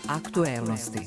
Aktuelnosti.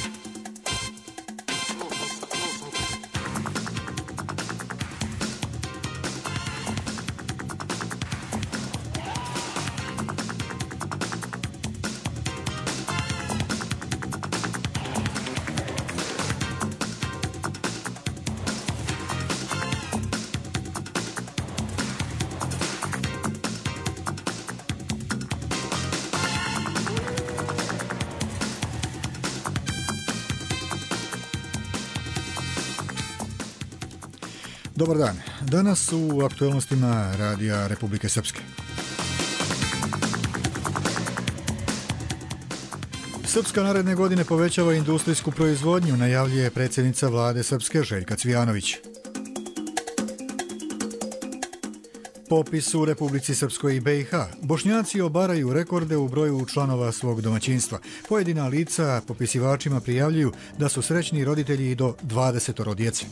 Dobar dan. Danas u aktualnostima Radija Republike Srpske. Srpska naredne godine povećava industrijsku proizvodnju, najavljuje predsjednica vlade Srpske Željka Cvijanović. Popis u Republici Srpskoj i BiH. Bošnjaci obaraju rekorde u broju članova svog domaćinstva. Pojedina lica popisivačima prijavljuju da su srećni roditelji i do 20 djece.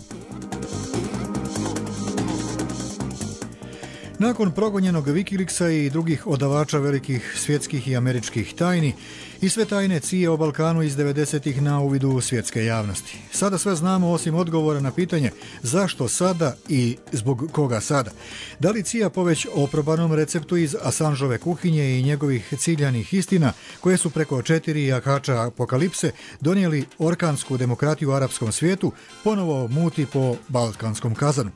Nakon progonjenog Wikileaksa i drugih odavača velikih svjetskih i američkih tajni i sve tajne cije o Balkanu iz 90-ih na uvidu svjetske javnosti. Sada sve znamo osim odgovora na pitanje zašto sada i zbog koga sada. Da li cija po već oprobanom receptu iz Assangeove kuhinje i njegovih ciljanih istina koje su preko 4 jahača apokalipse donijeli orkansku demokratiju u arapskom svijetu ponovo muti po balkanskom kazanu.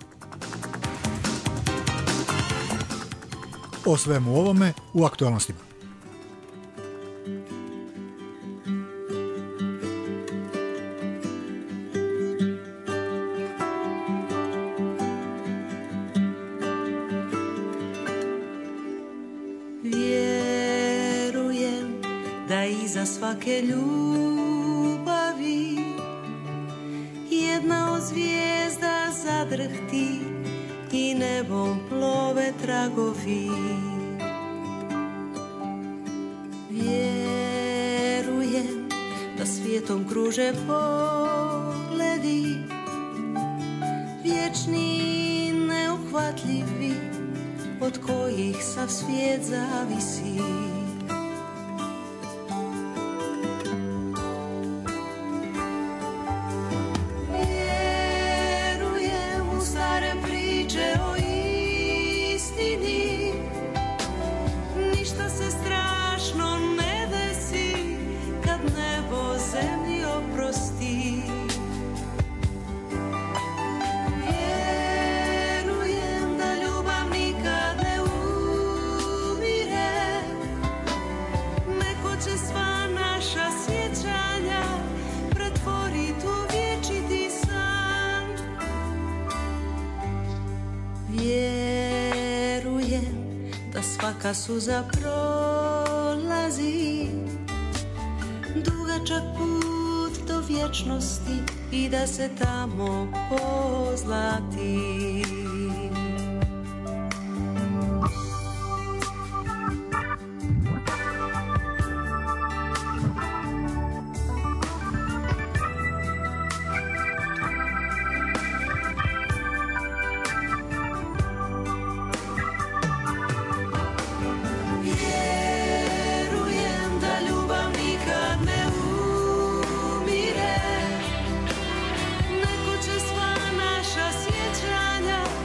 O svemu ovome u aktualnostima. Vjerujem da iza svake ljubavi jedna od zvijezda zadrhti i nebom plove tragovi. Vjerujem da svijetom kruže pogledi vječni, neuhvatljivi, od kojih sav svijet zavisi. Svaka suza prolazi dugačak put do vječnosti i da se tamo pozlati. Neko će sva naša sjećanja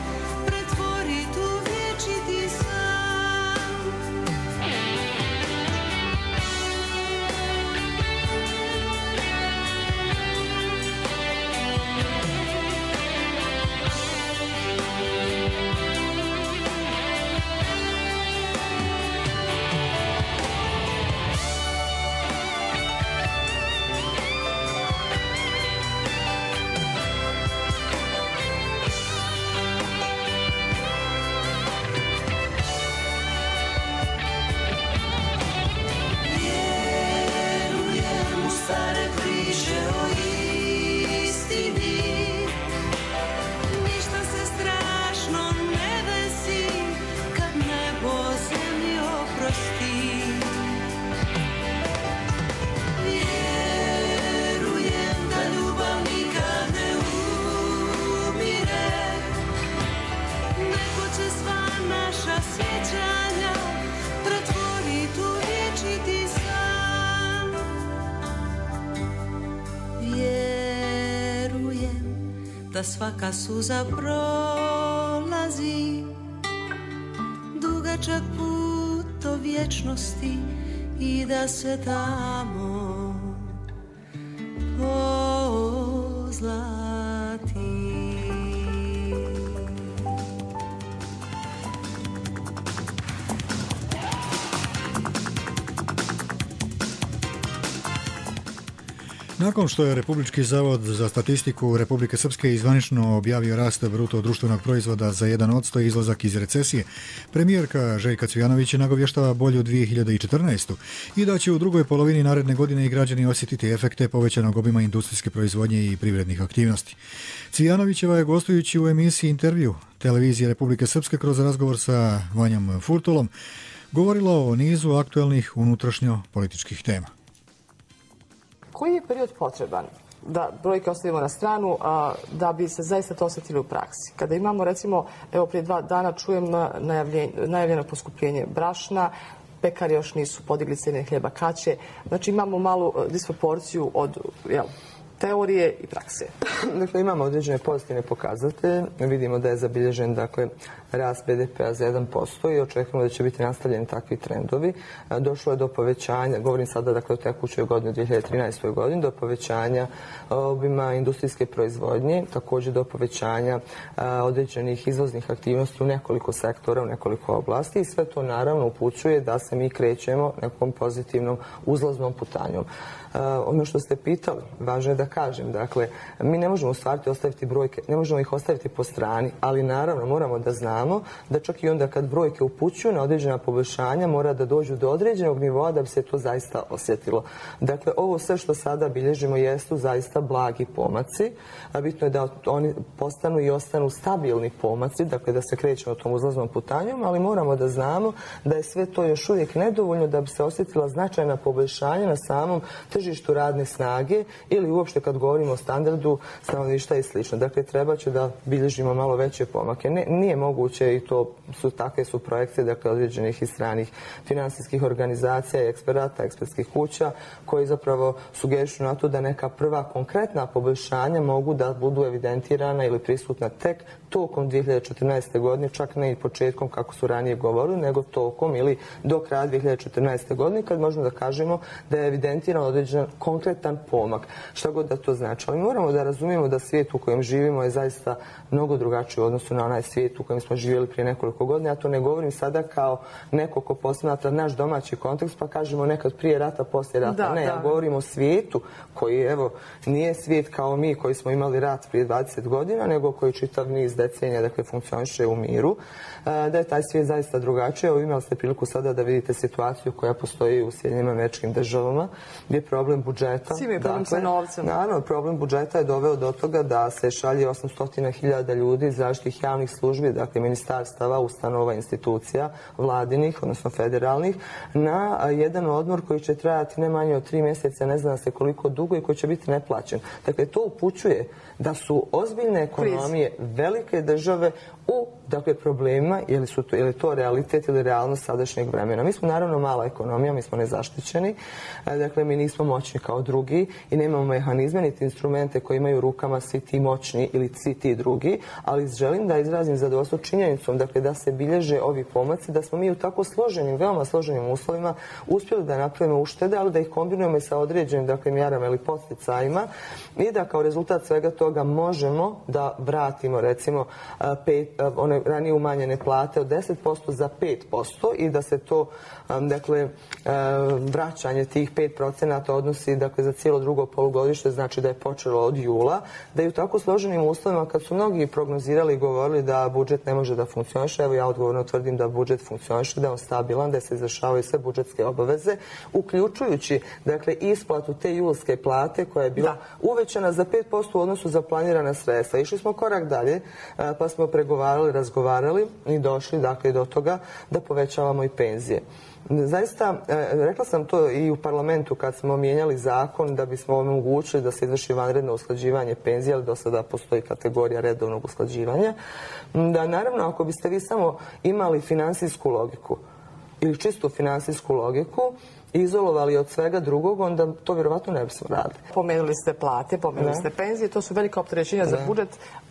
da svaka suza prolazi. Dugačak put do vječnosti i da se tamo pozlati. Nakon što je Republički zavod za statistiku Republike Srpske zvanično objavio rast bruto društvenog proizvoda za 1% i izlazak iz recesije, premijerka Željka Cvijanović nagovještava bolju 2014. i da će u drugoj polovini naredne godine i građani osjetiti efekte povećanog obima industrijske proizvodnje i privrednih aktivnosti. Cvijanovićeva je gostujući u emisiji Intervju televizije Republike Srpske kroz razgovor sa Vanjom Furtulom govorila o nizu aktualnih unutrašnjo-političkih tema. Koji je period potreban da brojke ostavimo na stranu, da bi se zaista to osjetili u praksi? Kada imamo, recimo, evo prije 2 dana čujem najavljeno poskupljenje brašna, pekari još nisu podigli cijene hljeba, kaće. Znači imamo malu disproporciju od teorije i prakse. Dakle, imamo određene pozitivne pokazatelje. Vidimo da je zabilježen rast BDP-a za 1% i očekujemo da će biti nastavljeni takvi trendovi. Došlo je do povećanja, govorim sada o tekućoj godini, 2013. godini, do povećanja obima industrijske proizvodnje, također do povećanja određenih izvoznih aktivnosti u nekoliko sektora, u nekoliko oblasti i sve to naravno upućuje da se mi krećemo nekom pozitivnom uzlaznom putanjom. Ono što ste pitali, važno je da kažem, dakle, mi ne možemo ostaviti brojke, ne možemo ih ostaviti po strani, ali naravno moramo da znamo da čak i onda kad brojke upućuju na određena poboljšanja mora da dođu do određenog nivoa da bi se to zaista osjetilo. Dakle, ovo sve što sada bilježimo jesu zaista blagi pomaci, a bitno je da oni postanu i ostanu stabilni pomaci, dakle da se krećemo tom uzlaznom putanjom, ali moramo da znamo da je sve to još uvijek nedovoljno da bi se osjetila značajna poboljšanja na samom tržištu radne snage ili uopšte kad govorimo o standardu stanovništva i slično. Dakle, treba će da bilježimo malo veće pomake. Nije moguće i to takve su projekcije, dakle, određenih i stranih finansijskih organizacija i eksperata, ekspertskih kuća, koji zapravo sugerišu na to da neka prva konkretna poboljšanja mogu da budu evidentirana ili prisutna tek tokom 2014. godine, čak ne i početkom kako su ranije govorili, nego tokom ili do kraja 2014. godine, kad možemo da kažemo da je evidentiran određen konkretan pomak. Šta god da to znači. Ali moramo da razumijemo da svijet u kojem živimo je zaista mnogo drugačiji u odnosu na onaj svijet u kojem smo živjeli prije nekoliko godina. Ja to ne govorim sada kao neko ko posmatra naš domaći kontekst, pa kažemo nekad prije rata, poslije rata. Ja govorim o svijetu koji, evo, nije svijet kao mi koji smo imali rat prije 20 godina, nego koji čitav niz decenija, dakle, funkcioniše u miru. Da je taj svijet zaista drugačiji. Evo, imali ste priliku sada da vidite situaciju koja postoji u Sjedinjenim Američkim Državama, gdje je problem budžeta. Svi je problem sa novcem. Naravno, problem budžeta je doveo do toga da se šalje 800.000 ljudi iz različitih javnih službi, dakle ministarstava, ustanova, institucija, vladinih, odnosno federalnih, na jedan odmor koji će trajati ne manje od 3 mjeseca, ne zna se koliko dugo i koji će biti neplaćen. Dakle, to upućuje da su ozbiljne ekonomije velike države u problemima, je li to realitet ili realnost sadašnjeg vremena. Mi smo naravno mala ekonomija, mi smo nezaštićeni, dakle mi nismo moćni kao drugi i nemamo mehanizme niti instrumente koje imaju u rukama svi ti moćni ili svi ti drugi, ali želim da izrazim zadovoljstvo činjenicom, dakle da se bilježe ovi pomaci, da smo mi u tako složenim, veoma složenim uslovima uspjeli da napravimo uštede, ali da ih kombinujemo i sa određenim, dakle, mjerama ili podsticajima i da kao rezultat svega toga možemo da vratimo, recimo, one ranije umanjene plate od 10% za 5% i da se to, dakle, vraćanje tih 5% odnosi, dakle, za cijelo drugo polugodište, znači da je počelo od jula, da je u tako složenim uslovima kad su mnogi prognozirali i govorili da budžet ne može da funkcioniše, evo ja odgovorno tvrdim da budžet funkcioniše, da je on stabilan, da se izvršavaju sve budžetske obaveze, uključujući, dakle, isplatu te julske plate koja je bila uvećana za 5% u odnosu za planirana sredstva. Išli smo korak dalje, pa smo pregovarali, razgovarali i došli, dakle, do toga da povećavamo i penzije. Zaista, rekla sam to i u parlamentu kad smo mijenjali zakon da bismo omogućili da se izvrši vanredno usklađivanje penzija, ali do sada postoji kategorija redovnog usklađivanja, da naravno ako biste vi samo imali finansijsku logiku ili čistu finansijsku logiku, izolovali od svega drugog, onda to vjerovatno ne bismo radili. Pomenuli ste plate, pomenuli ste penzije, to su velika opterećenja za budžet.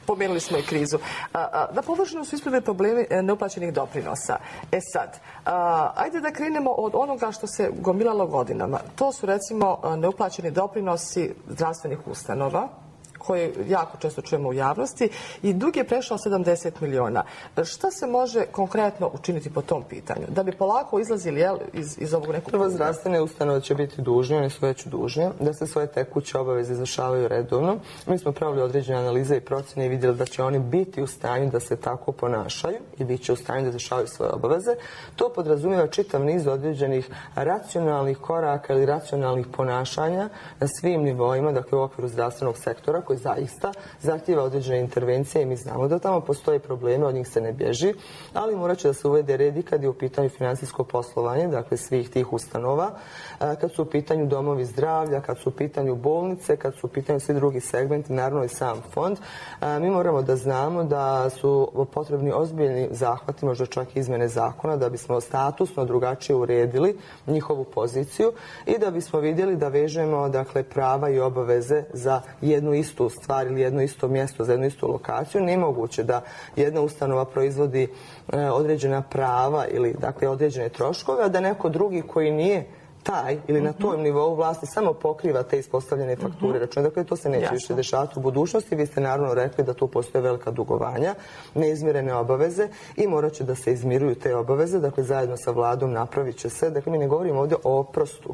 pomenuli smo i krizu. Na površinu su ispali problemi neuplaćenih doprinosa. Sad, ajde da krenemo od onoga što se gomilalo godinama. To su recimo neuplaćeni doprinosi zdravstvenih ustanova, koje jako često čujemo u javnosti, i dug je prešao 70 miliona. Šta se može konkretno učiniti po tom pitanju? Da bi polako izlazili iz ovog nekog... Prvo, zdravstvene ustanove će biti dužne, one su već dužne, da se svoje tekuće obaveze izvršavaju redovno. Mi smo pravili određene analize i procjene i vidjeli da će oni biti u stanju da se tako ponašaju i bit će u stanju da izvršavaju svoje obaveze. To podrazumijeva čitav niz određenih racionalnih koraka ili racionalnih ponašanja na svim nivoima, dakle u okviru zdravstvenog sektora, koji zaista zahtijeva određene intervencije i mi znamo da tamo postoje probleme, od njih se ne bježi, ali morat će da se uvede red i kad je u pitanju financijsko poslovanje, dakle svih tih ustanova, kad su u pitanju domovi zdravlja, kad su u pitanju bolnice, kad su u pitanju svi drugi segmenti, naravno i sam fond. Mi moramo da znamo da su potrebni ozbiljni zahvati, možda čak i izmene zakona, da bismo statusno drugačije uredili njihovu poziciju i da bismo vidjeli da vežemo, dakle, prava i obaveze za jednu istu stvar ili jedno isto mjesto, za jednu istu lokaciju. Nemoguće da jedna ustanova proizvodi određena prava ili, dakle, određene troškove, a da neko drugi koji nije taj ili na tom nivou vlasti samo pokriva te ispostavljene fakture računa. Dakle, to se neće više dešavati u budućnosti. Vi ste naravno rekli da tu postoje velika dugovanja, neizmirene obaveze i morat će da se izmiruju te obaveze. Dakle, zajedno sa vladom napravit će se. Dakle, mi ne govorimo ovdje o oprostu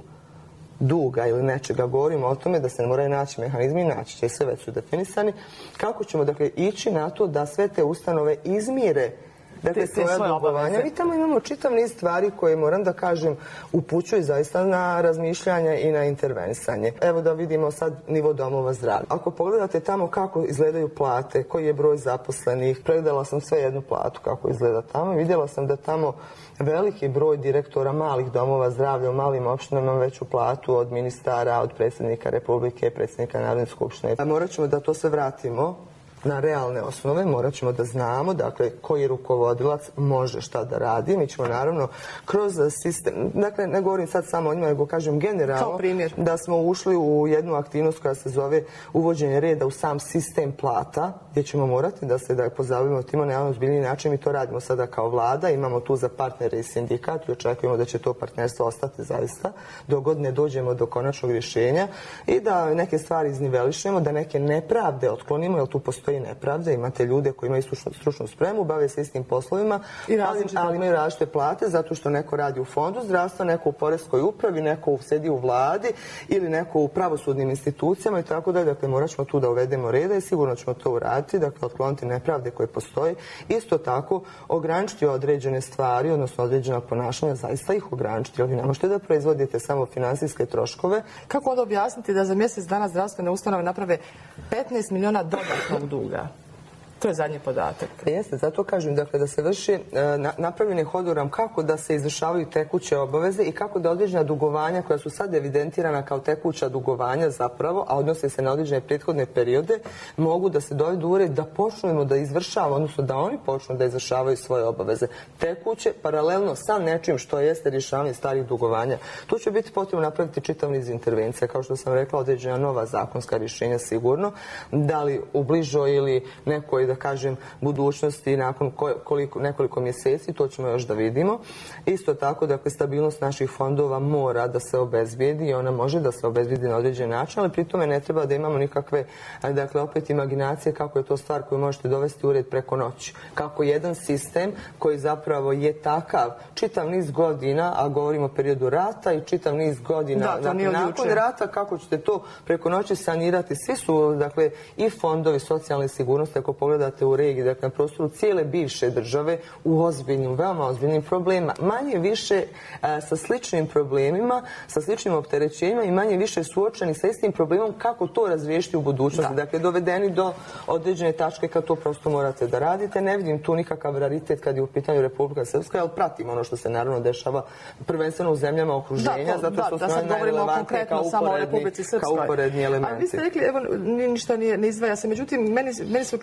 duga ili nečega, govorimo o tome da se moraju naći mehanizmi i naći će se, već su definisani. Kako ćemo, dakle, ići na to da sve te ustanove izmire, dakle, svoja dugovanja? Mi tamo imamo čitav niz stvari koje, moram da kažem, upućuju zaista na razmišljanje i na intervenisanje. Evo da vidimo sad nivo domova zdravlja. Ako pogledate tamo kako izgledaju plate, koji je broj zaposlenih, pregledala sam sve jednu platu kako izgleda tamo i vidjela sam da tamo veliki broj direktora malih domova zdravlja u malim opštinama ima veću platu od ministara, od predsjednika Republike, predsjednika Narodne skupštine. Morat ćemo da to se vratimo na realne osnove, morat ćemo da znamo, dakle, koji rukovodilac može šta da radi. Mi ćemo naravno kroz sistem, dakle, ne govorim sad samo o njima, nego kažem generalno da smo ušli u jednu aktivnost koja se zove uvođenje reda u sam sistem plata, gdje ćemo morati da se pozabavimo time na jedan ozbiljniji način. Mi to radimo sada kao vlada, imamo tu za partnere i sindikat i očekujemo da će to partnerstvo ostati zaista dok god ne dođemo do konačnog rješenja i da neke stvari iznivelišemo, da neke nepravde otklonimo, jer tu postoji nepravde. Imate ljude koji imaju stručnu spremu, bave se istim poslovima, ali imaju različite plate zato što neko radi u fondu zdravstva, neko u poreskoj upravi, neko sedi u vladi ili neko u pravosudnim institucijama i tako dalje. Dakle, morat ćemo tu da uvedemo reda i sigurno ćemo to uraditi, dakle, otkloniti nepravde koje postoje. Isto tako, ograničiti određene stvari, odnosno određena ponašanja, zaista ih ograničiti, jer vi ne možete da proizvodite samo finansijske troškove. Kako onda objasniti da za mjesec dana zdravstvene ustanove naprave 15 miliona dodatnog duga? To je zadnji podatak. Jeste, zato kažem, dakle, da se vrši napravljeni hodogram kako da se izvršavaju tekuće obaveze i kako da određena dugovanja koja su sad evidentirana kao tekuća dugovanja zapravo, a odnose se na određene prethodne periode, mogu da se dovedu u red da počnemo da izvršavamo, odnosno da oni počnu da izvršavaju svoje obaveze. Tekuće, paralelno sa nečim što jeste rješavanje starih dugovanja. Tu će biti potrebno napraviti čitav niz intervencija, kao što sam rekla, određena nova zakonska rješenja sigurno, da li u bližoj ili nekoj, da kažem, budućnosti nakon nekoliko mjeseci, to ćemo još da vidimo. Isto tako, dakle, stabilnost naših fondova mora da se obezbijedi i ona može da se obezbijedi na određen način, ali pri tome ne treba da imamo nikakve, dakle, opet imaginacije kako je to stvar koju možete dovesti u red preko noći. Kako jedan sistem koji zapravo je takav čitav niz godina, a govorimo o periodu rata i čitav niz godina nakon rata, kako ćete to preko noći sanirati. Svi su, dakle, i fondovi socijalne sigurnosti, ako pogledate u regiji, dakle, na prostoru cijele bivše države, u ozbiljnim, veoma ozbiljnim problemima. Manje više sa sličnim problemima, sa sličnim opterećenjima i manje više suočeni sa istim problemom kako to razriješiti u budućnosti. Dakle, dovedeni do određene tačke kad to prosto morate da radite. Ne vidim tu nikakav raritet kad je u pitanju Republika Srpska, ali pratim ono što se naravno dešava prvenstveno u zemljama okruženja, zato što su one najrelevantnije kao uporedni elementi. Ali vi ste rekli, evo, ništa ne izdvaja se. Međutim, meni se učinilo isto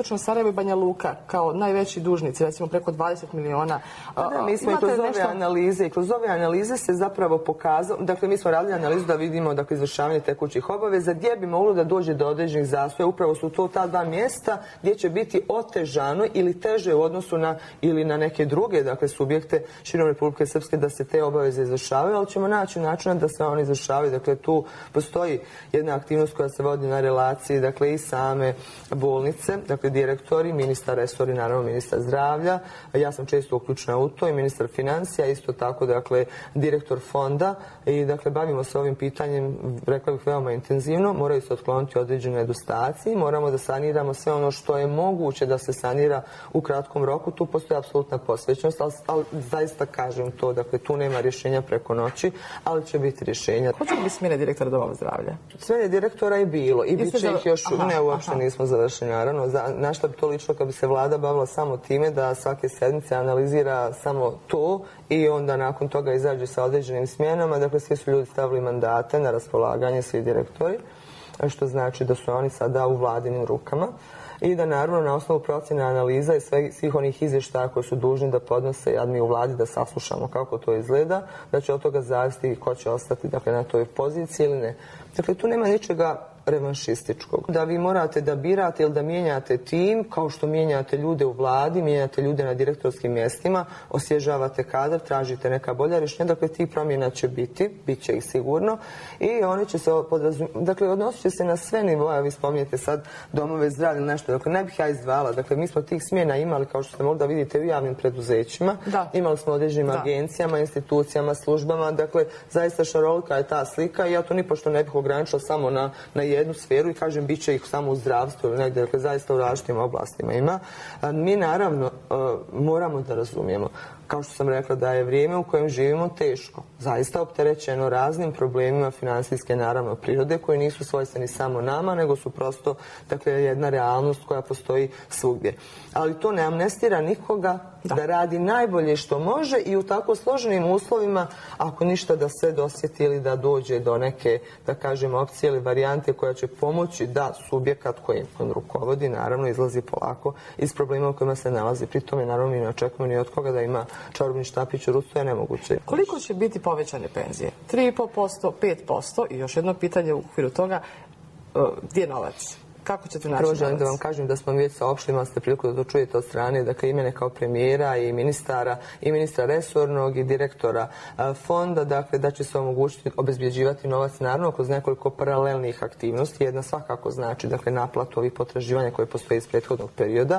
Istočno Sarajevo i Banja Luka kao najveći dužnici, recimo preko 20 miliona. Mi smo i kroz ove analize se zapravo pokazalo, dakle mi smo radili analizu da vidimo izvršavanje tekućih obaveza gdje bi moglo da dođe do određenih zastoja. Upravo su to ta dva mjesta gdje će biti otežano ili teže u odnosu na ili na neke druge subjekte širom Republike Srpske da se te obaveze izvršavaju, ali ćemo naći načina da se oni izvršavaju. Dakle, tu postoji jedna aktivnost koja se vodi na relaciji, i same bolnice, direktori, ministar resori, naravno ministar zdravlja, ja sam često uključena u to i ministar financija, isto tako, direktor fonda i, bavimo se ovim pitanjem, rekla bih, veoma intenzivno, moraju se otkloniti određene nedostaci, moramo da saniramo sve ono što je moguće da se sanira u kratkom roku, tu postoji apsolutna posvećenost, ali zaista kažem to, tu nema rješenja preko noći, ali će biti rješenja. Hoće li smjene direktora domova zdravlja? Smjene direktora je bilo i bit će ih još, ne, uopšte nismo završeni, naravno. Na šta bi to lično kad bi se vlada bavila samo time da svake sedmice analizira samo to i onda nakon toga izađe sa određenim smjenama. Dakle, svi su ljudi stavili mandate na raspolaganje, svi direktori, što znači da su oni sada u vladinim rukama i da naravno na osnovu procjene analiza i svih onih izvještaja koje su dužni da podnose mi u vladi da saslušamo kako to izgleda, da će od toga zavisiti ko će ostati na toj poziciji ili ne. Dakle, tu nema ničega revanšističkog. Da vi morate da birate ili da mijenjate tim, kao što mijenjate ljude u vladi, mijenjate ljude na direktorskim mjestima, osvježavate kadar, tražite neka bolja rješenja. Dakle, tih promjena će biti, bit će ih sigurno i oni će se odnosit će se na sve nivoje. Vi spominjete sad domove zdravlja ili nešto. Dakle, ne bih ja izdvala. Dakle, mi smo tih smjena imali, kao što ste mogli da vidite, u javnim preduzećima. Imali smo određenim agencijama, institucijama, službama. Dakle, zaista šarolika je ta slika i ja to nipošto ne bih ograničila samo na jednu sferu i kažem bit će ih samo u zdravstvu ili negdje, dakle zaista u različitim oblastima ima. Mi naravno moramo da razumijemo, kao što sam rekla, da je vrijeme u kojem živimo teško, zaista opterećeno raznim problemima financijske naravno prirode koji nisu svojstveni samo nama, nego su prosto jedna realnost koja postoji svugdje. Ali to ne amnestira nikoga da radi najbolje što može i u tako složenim uslovima, ako ništa, da se dosjeti ili da dođe do neke, da kažem, opcije ili varijante koja će pomoći da subjekat kojim rukovodi naravno izlazi polako iz problema u kojima se nalazi. Pri tome naravno mi ne očekujemo ni od koga da ima čarobni štapić u ruci, to je nemoguće. Koliko će biti povećane penzije? 3,5%, 5% i još jedno pitanje u okviru toga, gdje je novac? Kako ćete naći novac? Želim da vam kažem da smo mi već saopštili, imali ste priliku da to čujete od strane, imene kao premijera i ministara, i ministra resornog i direktora fonda, da će se omogućiti obezbjeđivati novac naravno kroz nekoliko paralelnih aktivnosti. Jedna svakako znači naplatu ovih potraživanja koje postoje iz prethodnog perioda,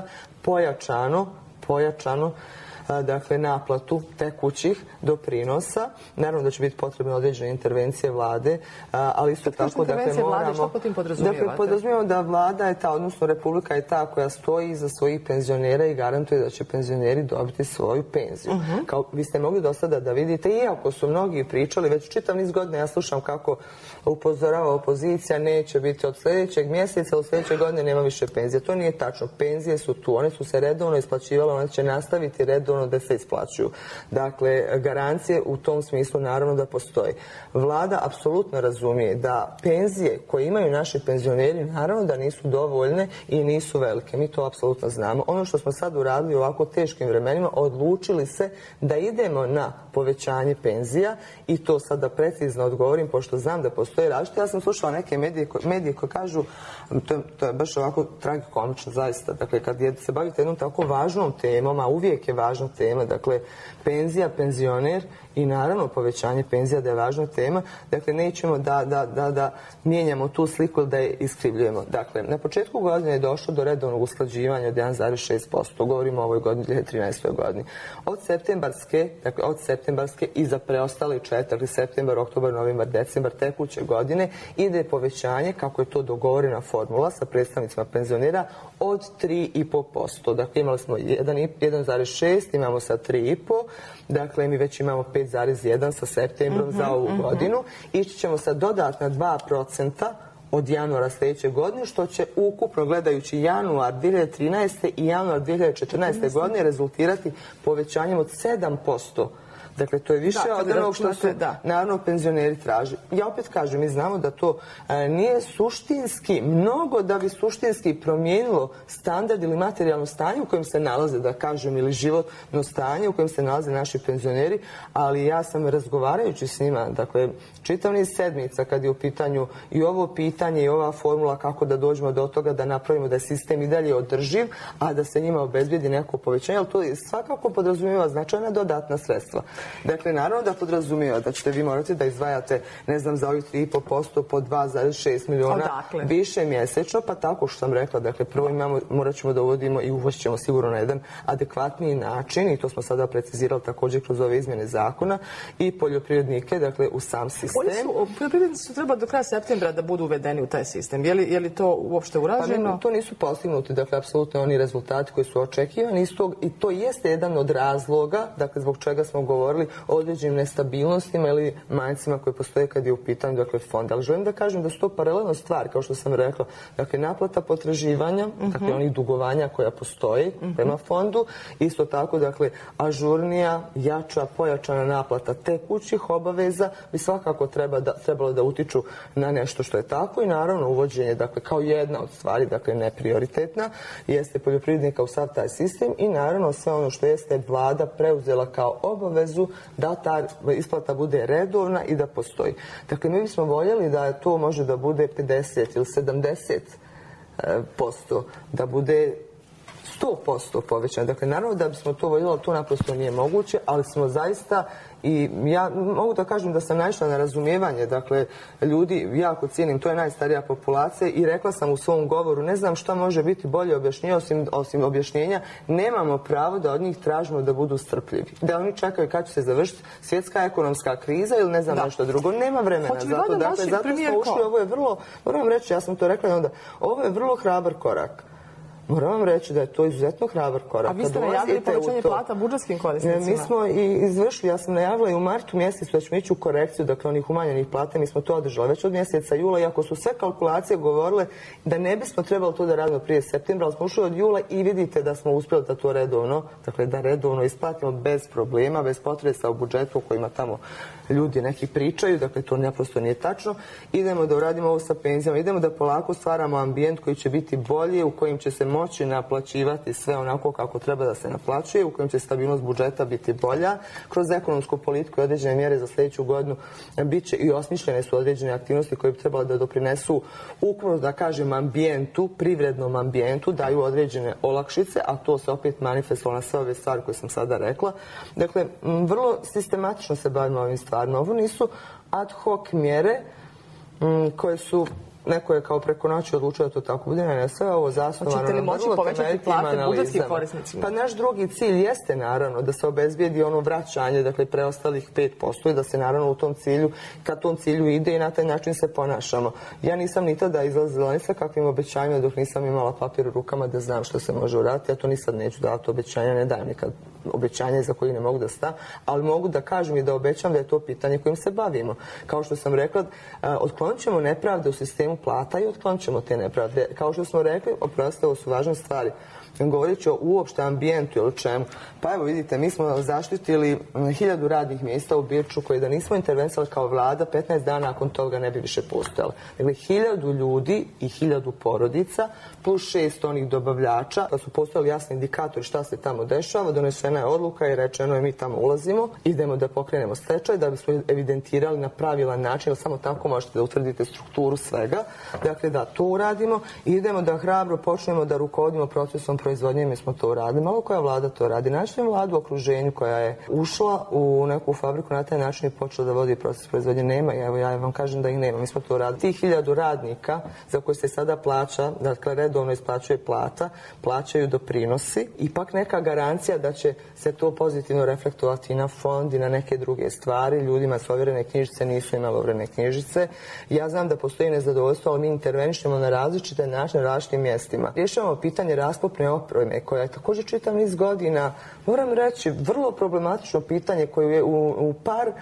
pojačano naplatu tekućih doprinosa. Naravno da će biti potrebne određene intervencije vlade, ali isto tako moramo... Što po tim podrazumijevate? Podrazumijevamo da vlada je ta, odnosno Republika je ta koja stoji iza svojih penzionera i garantuje da će penzioneri dobiti svoju penziju. Kao vi ste mogli do sada da vidite, iako su mnogi pričali, već čitav niz godina ja slušam kako upozorava opozicija, neće biti od sljedećeg mjeseca, od sljedeće godine nema više penzije. To nije tačno. Penzije su tu, one su se redovno isplaćivale, one će nastaviti redovno da se isplaćuju. Dakle, garancije u tom smislu naravno da postoji. Vlada apsolutno razumije da penzije koje imaju naši penzioneri naravno da nisu dovoljne i nisu velike. Mi to apsolutno znamo. Ono što smo sad uradili u ovako teškim vremenima, odlučili se da idemo na povećanje penzija i to sada precizno odgovorim, pošto znam da postoje različite. Ja sam slušala neke medije koje kažu, to je baš ovako tragikomično zaista. Dakle, kad se bavite jednom tako važnom temom, a uvijek je važna tema, dakle, penzija, penzioner i naravno povećanje penzija da je važna tema, dakle, nećemo da mijenjamo tu sliku, da je iskrivljujemo. Dakle, na početku godine je došlo do redovnog usklađivanja od 1,6%, govorimo o ovoj godini, 2013. godini. Od septembarske i za preostali 4, septembar, oktobar, novembar, decembar tekuće godine ide povećanje, kako je to dogovorena formula sa predstavnicima penzionera, od 3,5%. Dakle, imali smo 1,6, imamo sad 3,5, dakle, mi već imamo 5,1 sa septembrom za ovu godinu. Ići ćemo sa dodatna 2% od januara sljedeće godine, što će ukupno gledajući januar 2013. i januar 2014. godine rezultirati povećanjem od 7% Dakle, to je više od onog što su naravno penzioneri traži. Ja opet kažem, mi znamo da to nije suštinski, mnogo da bi suštinski promijenilo standard ili materijalno stanje u kojem se nalaze, da kažem, ili životno stanje u kojem se nalaze naši penzioneri, ali ja sam razgovarajući s njima, dakle, čitav niz sedmica kad je u pitanju i ovo pitanje i ova formula kako da dođemo do toga da napravimo da je sistem i dalje održiv, a da se njima obezbijedi neko povećanje, ali to svakako podrazumijeva značajna dodatna sredstva. Dakle, naravno da podrazumijeva da ćete vi morati da izdvajate, ne znam, za ovih 3,5% po 2,6 miliona više mjesečno, pa tako što sam rekla, dakle, prvo morat ćemo da uvodimo i uvoćemo sigurno na jedan adekvatniji način, i to smo sada precizirali također kroz ove izmjene zakona, i poljoprivrednike, dakle, u sam sistem. Poljoprivrednici su treba do kraja septembra da budu uvedeni u taj sistem. Je li to uopšte urađeno? Pa to nisu postignuti, dakle, apsolutno oni rezultati koji su očekivani i to jeste jedan od razloga, dakle, zbog čega smo govorili o određenim nestabilnostima ili manjcima koji postoje kad je u pitanju, dakle, fond. Ali želim da kažem da su to paralelno stvari, kao što sam rekla, dakle, naplata potraživanja, dakle, onih dugovanja koja postoji prema fondu, isto tako, dakle, ažurnija, jača, pojačana naplata tekućih obaveza bi svakako trebalo da utiču na nešto što je tako, i naravno uvođenje, dakle, kao jedna od stvari, dakle, neprioritetna, jeste poljoprivrednika u sav taj sistem, i naravno sve ono što jeste vlada preuzela kao obavezu da ta isplata bude redovna i da postoji. Dakle, mi bismo voljeli da to može da bude 50 ili 70%, da bude 100% povećanje. Dakle, naravno da bismo to voljeli, to naprosto nije moguće, ali smo zaista, i ja mogu da kažem da sam naišla na razumijevanje, dakle, ljudi jako cijenim, to je najstarija populacija, i rekla sam u svom govoru, ne znam šta može biti bolje objašnjenje osim objašnjenja, nemamo pravo da od njih tražimo da budu strpljivi. Da oni čekaju kad će se završiti svjetska ekonomska kriza ili ne znam nešto drugo. Nema vremena za to. Dakle, zato smo ušli, ovo je vrlo, moram reći, ja sam to rekla i onda, ovo je vrlo hrabar korak. Moram vam reći da je to izuzetno hrabar korak. A vi ste najavili povećanje plata budžetskim korisnicima? Mi smo i izvršili, ja sam najavila i u martu mjesecu da ćemo ići u korekciju, dakle, onih umanjenih plata, mi smo to održali već od mjeseca jula, iako su sve kalkulacije govorile da ne bismo trebali to da radimo prije septembra, ali smo ušli od jula i vidite da smo uspjeli da to redovno, dakle, da redovno isplatimo bez problema, bez potresa u budžetu o kojima tamo ljudi neki pričaju, dakle, to naprosto nije tačno. Idemo da uradimo ovo sa penzijama, idemo da polako stvaramo ambijent koji će biti bolji, u kojim će se moći naplaćivati sve onako kako treba da se naplaćuje, u kojem će stabilnost budžeta biti bolja. Kroz ekonomsku politiku i određene mjere za sljedeću godinu bit će i osmišljene su određene aktivnosti koje bi trebale da doprinesu ukupno, da kažem, ambijentu, privrednom ambijentu, daju određene olakšice, a to se opet manifestovalo na sve ove stvari koje sam sada rekla. Dakle, vrlo sistematično se bavimo ovim stvarima. Ovo nisu ad hoc mjere koje su, neko je kao preko noći odlučio da to tako bude, ne sve ovo zasnovano. Hoćete li moći povećati plate budžetskim korisnicima? Pa naš drugi cilj jeste naravno da se obezbijedi ono vraćanje, dakle, preostalih 5% i da se naravno u tom cilju, ka tom cilju ide i na taj način se ponašamo. Ja nisam ni tada izlazila ni sa kakvim obećanjima dok nisam imala papir u rukama da znam što se može uraditi. Ja to ni sad neću davati obećanja, ne dajem nikad obećanja za koje ne mogu da stavim, ali mogu da kažem i da obećam da je to pitanje kojim se bavimo. Kao što sam rekla, otklonit ćemo nepravde u sistemu plata i otklonit ćemo te nepravde. Kao što smo rekli, oprostite, ovo su važne stvari. Govorit ću o uopšte ambijentu ili čemu. Pa evo vidite, mi smo zaštitili 1000 radnih mjesta u Birču koje da nismo intervencali kao vlada, 15 dana nakon toga ne bi više postojale. Dakle, 1000 ljudi i 1000 porodica plus 6 onih dobavljača, da su postojali jasni indikatori šta se tamo dešava, donesena je odluka i rečeno je mi tamo ulazimo, idemo da pokrenemo stečaj, da bismo evidentirali na pravilan način, jer samo tako možete da utvrdite strukturu svega. Dakle, da to uradimo i idemo da hrabro počnemo da rukovodimo procesom proizvodnje, mi smo to uradili. Malo koja vlada to radi. Naša vlada u okruženju koja je ušla u neku fabriku na taj način i počela da vodi proces proizvodnje nema. Evo, ja vam kažem da ih nema. Mi smo to uradili. Tih 1000 radnika za koje se sada plaća, dakle redovno isplaćuje plata, plaćaju doprinosi. Ipak neka garancija da će se to pozitivno reflektovati i na fond i na neke druge stvari. Ljudima su ovjerene knjižice, nisu imali ovjerene knjižice. Ja znam da postoji nezadovoljstvo, ali mi intervenišemo na različite načine, na različitim mjestima. Rješavamo pitanje raskopne opreme, koja je također čitav niz godina, moram reći, vrlo problematično pitanje koje je u par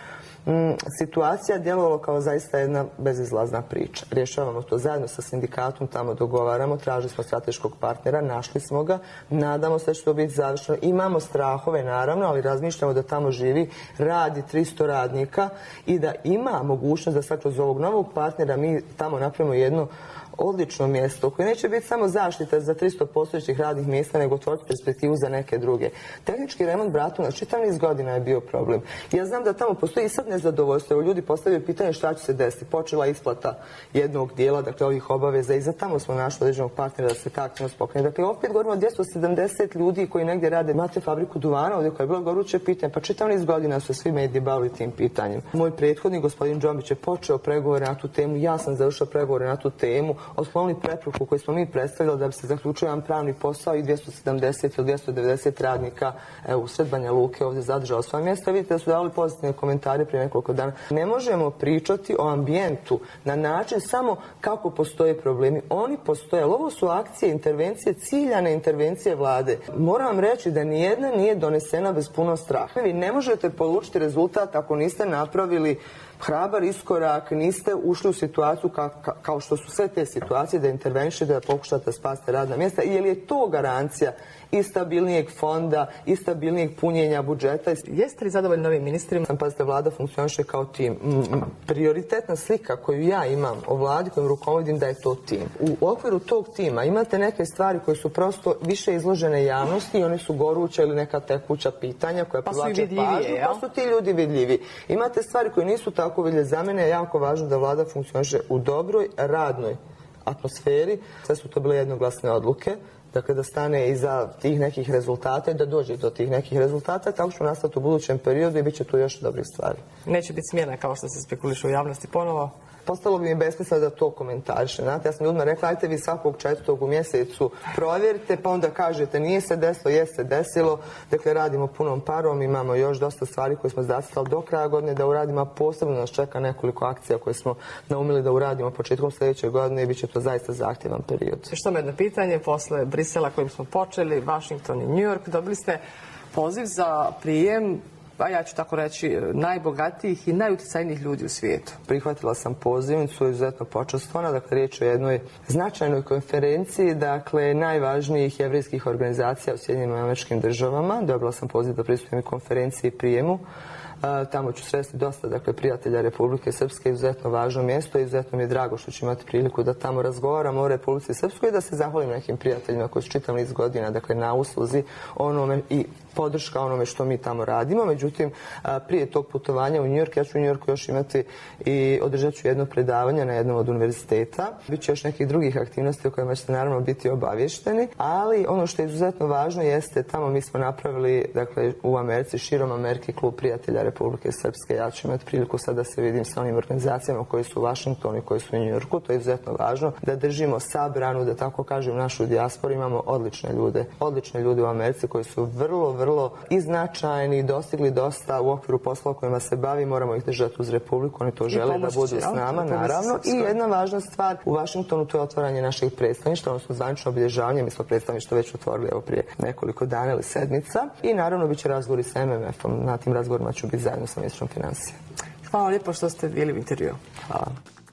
situacija djelovalo kao zaista jedna bezizlazna priča. Rješavamo to zajedno sa sindikatom, tamo dogovaramo, tražili smo strateškog partnera, našli smo ga, nadamo se da će to biti završeno. Imamo strahove, naravno, ali razmišljamo da tamo živi, radi 300 radnika i da ima mogućnost da sad kroz ovog novog partnera mi tamo napravimo jedno odlično mjesto koje neće biti samo zaštita za 300 postojećih radnih mjesta, nego otvoriti perspektivu za neke druge. Tehnički remont Bratunac na čitav niz godina je bio problem. Ja znam da tamo postoji i sad nezadovoljstvo. Ljudi postavljaju pitanje šta će se desiti. Počela isplata jednog dijela, dakle ovih obaveza i za tamo smo našli određenog partnera da se ta aktivnost pokrene. Dakle, opet govorimo o 270 ljudi koji negdje rade. Imate fabriku duvana ovdje koja je bila goruće pitanje, pa čitav niz godina su svi mediji bavili tim pitanjem. Moj prethodnik, gospodin Džombić, je počeo pregovore na tu temu, ja sam završio pregovore na tu temu, otklonili preporuku koju smo mi predstavljali da bi se zaključio jedan pravni posao i 270 ili 290 radnika usred Banja Luke ovdje zadržao svoje mjesto. Vidite da su davali pozitivne komentare prije nekoliko dana. Ne možemo pričati o ambijentu na način samo kako postoje problemi. Oni postoje, ali ovo su akcije, intervencije, ciljane intervencije vlade. Moram vam reći da nijedna nije donesena bez puno straha. Vi ne možete polučiti rezultat ako niste napravili hrabar iskorak, niste ušli u situaciju kao što su sve te situacije da intervenišete, da pokušate spasiti radna mjesta. I je li je to garancija i stabilnijeg fonda, i stabilnijeg punjenja budžeta? Jeste li zadovoljni novim ministrima? Pazite, vlada funkcioniše kao tim. Prioritetna slika koju ja imam o vladi kojom rukovodim da je to tim. U okviru tog tima imate neke stvari koje su prosto više izložene javnosti i one su goruća ili neka tekuća pitanja koja privlače pažnju, pa su ti ljudi vidljivi. Imate stvari koje nisu tako vidljive. Za mene je jako važno da vlada funkcioniše u dobroj, radnoj atmosferi. Sve su to bile jednoglasne odluke. Dakle, da stane iza tih nekih rezultata i da dođe do tih nekih rezultata, tako što nastati u budućem periodu i bit će tu još dobrih stvari. Neće biti smjena kao što se spekuliše u javnosti ponovo? Postalo bi mi besmisleno da to komentariše. Znate, ja sam ljudima rekla, ajte vi svakog 4. u mjesecu provjerite, pa onda kažete nije se desilo, jeste desilo. Dakle, radimo punom parom, imamo još dosta stvari koje smo zacrtali do kraja godine da uradimo, a posebno nas čeka nekoliko akcija koje smo naumili da uradimo početkom sljedeće godine i bit će to zaista zahtjevan period. Što me jedno pitanje, posle Brisela kojim smo počeli, Washington i New York, dobili ste poziv za prijem, pa ja ću tako reći, najbogatijih i najuticajnijih ljudi u svijetu. Prihvatila sam pozivnicu, izuzetno počastvovana, dakle riječ je o jednoj značajnoj konferenciji, dakle najvažnijih jevrijskih organizacija u Sjedinjenim Američkim Državama. Dobila sam poziv da prisustujem konferenciji i prijemu. Tamo ću sresti dosta, dakle, prijatelja Republike Srpske, izuzetno važno mjesto i izuzetno mi je drago što ću imati priliku da tamo razgovaramo o Republici Srpskoj i da se zahvalim nekim prijateljima koji su čitav niz godina, dakle, na usluzi onome i podrška onome što mi tamo radimo. Međutim, prije tog putovanja u New York, ja ću u New Yorku još imati i održat ću jedno predavanje na jednom od univerziteta. Biće još nekih drugih aktivnosti o kojima ćete naravno biti obavješteni, ali ono što je izuzetno važno jeste, tamo mi smo napravili, dakle, u Americi, širom Amerike, klub prijatelja Republike Srpske. Ja ću imati priliku sad da se vidim sa onim organizacijama koji su u Washingtonu i koji su u New Yorku. To je izuzetno važno da držimo sabranu, da tako kažem, našu dijasporu. Imamo odlične ljude u Americi koji su vrlo i značajni i dostigli dosta u okviru posla kojima se bavi. Moramo ih držati uz Republiku, oni to žele da budu s nama, naravno. I jedna važna stvar u Washingtonu, to je otvaranje našeg predstavništva, odnosno zvanično obilježavanje. Mi smo predstavništvo već otvorili prije nekoliko dana ili sedmica i naravno bit će razgovori sa MMF-om. Na tim razgovorima ću biti zajedno sa ministrom financija. Hvala lijepo što ste bili u intervju. Hvala.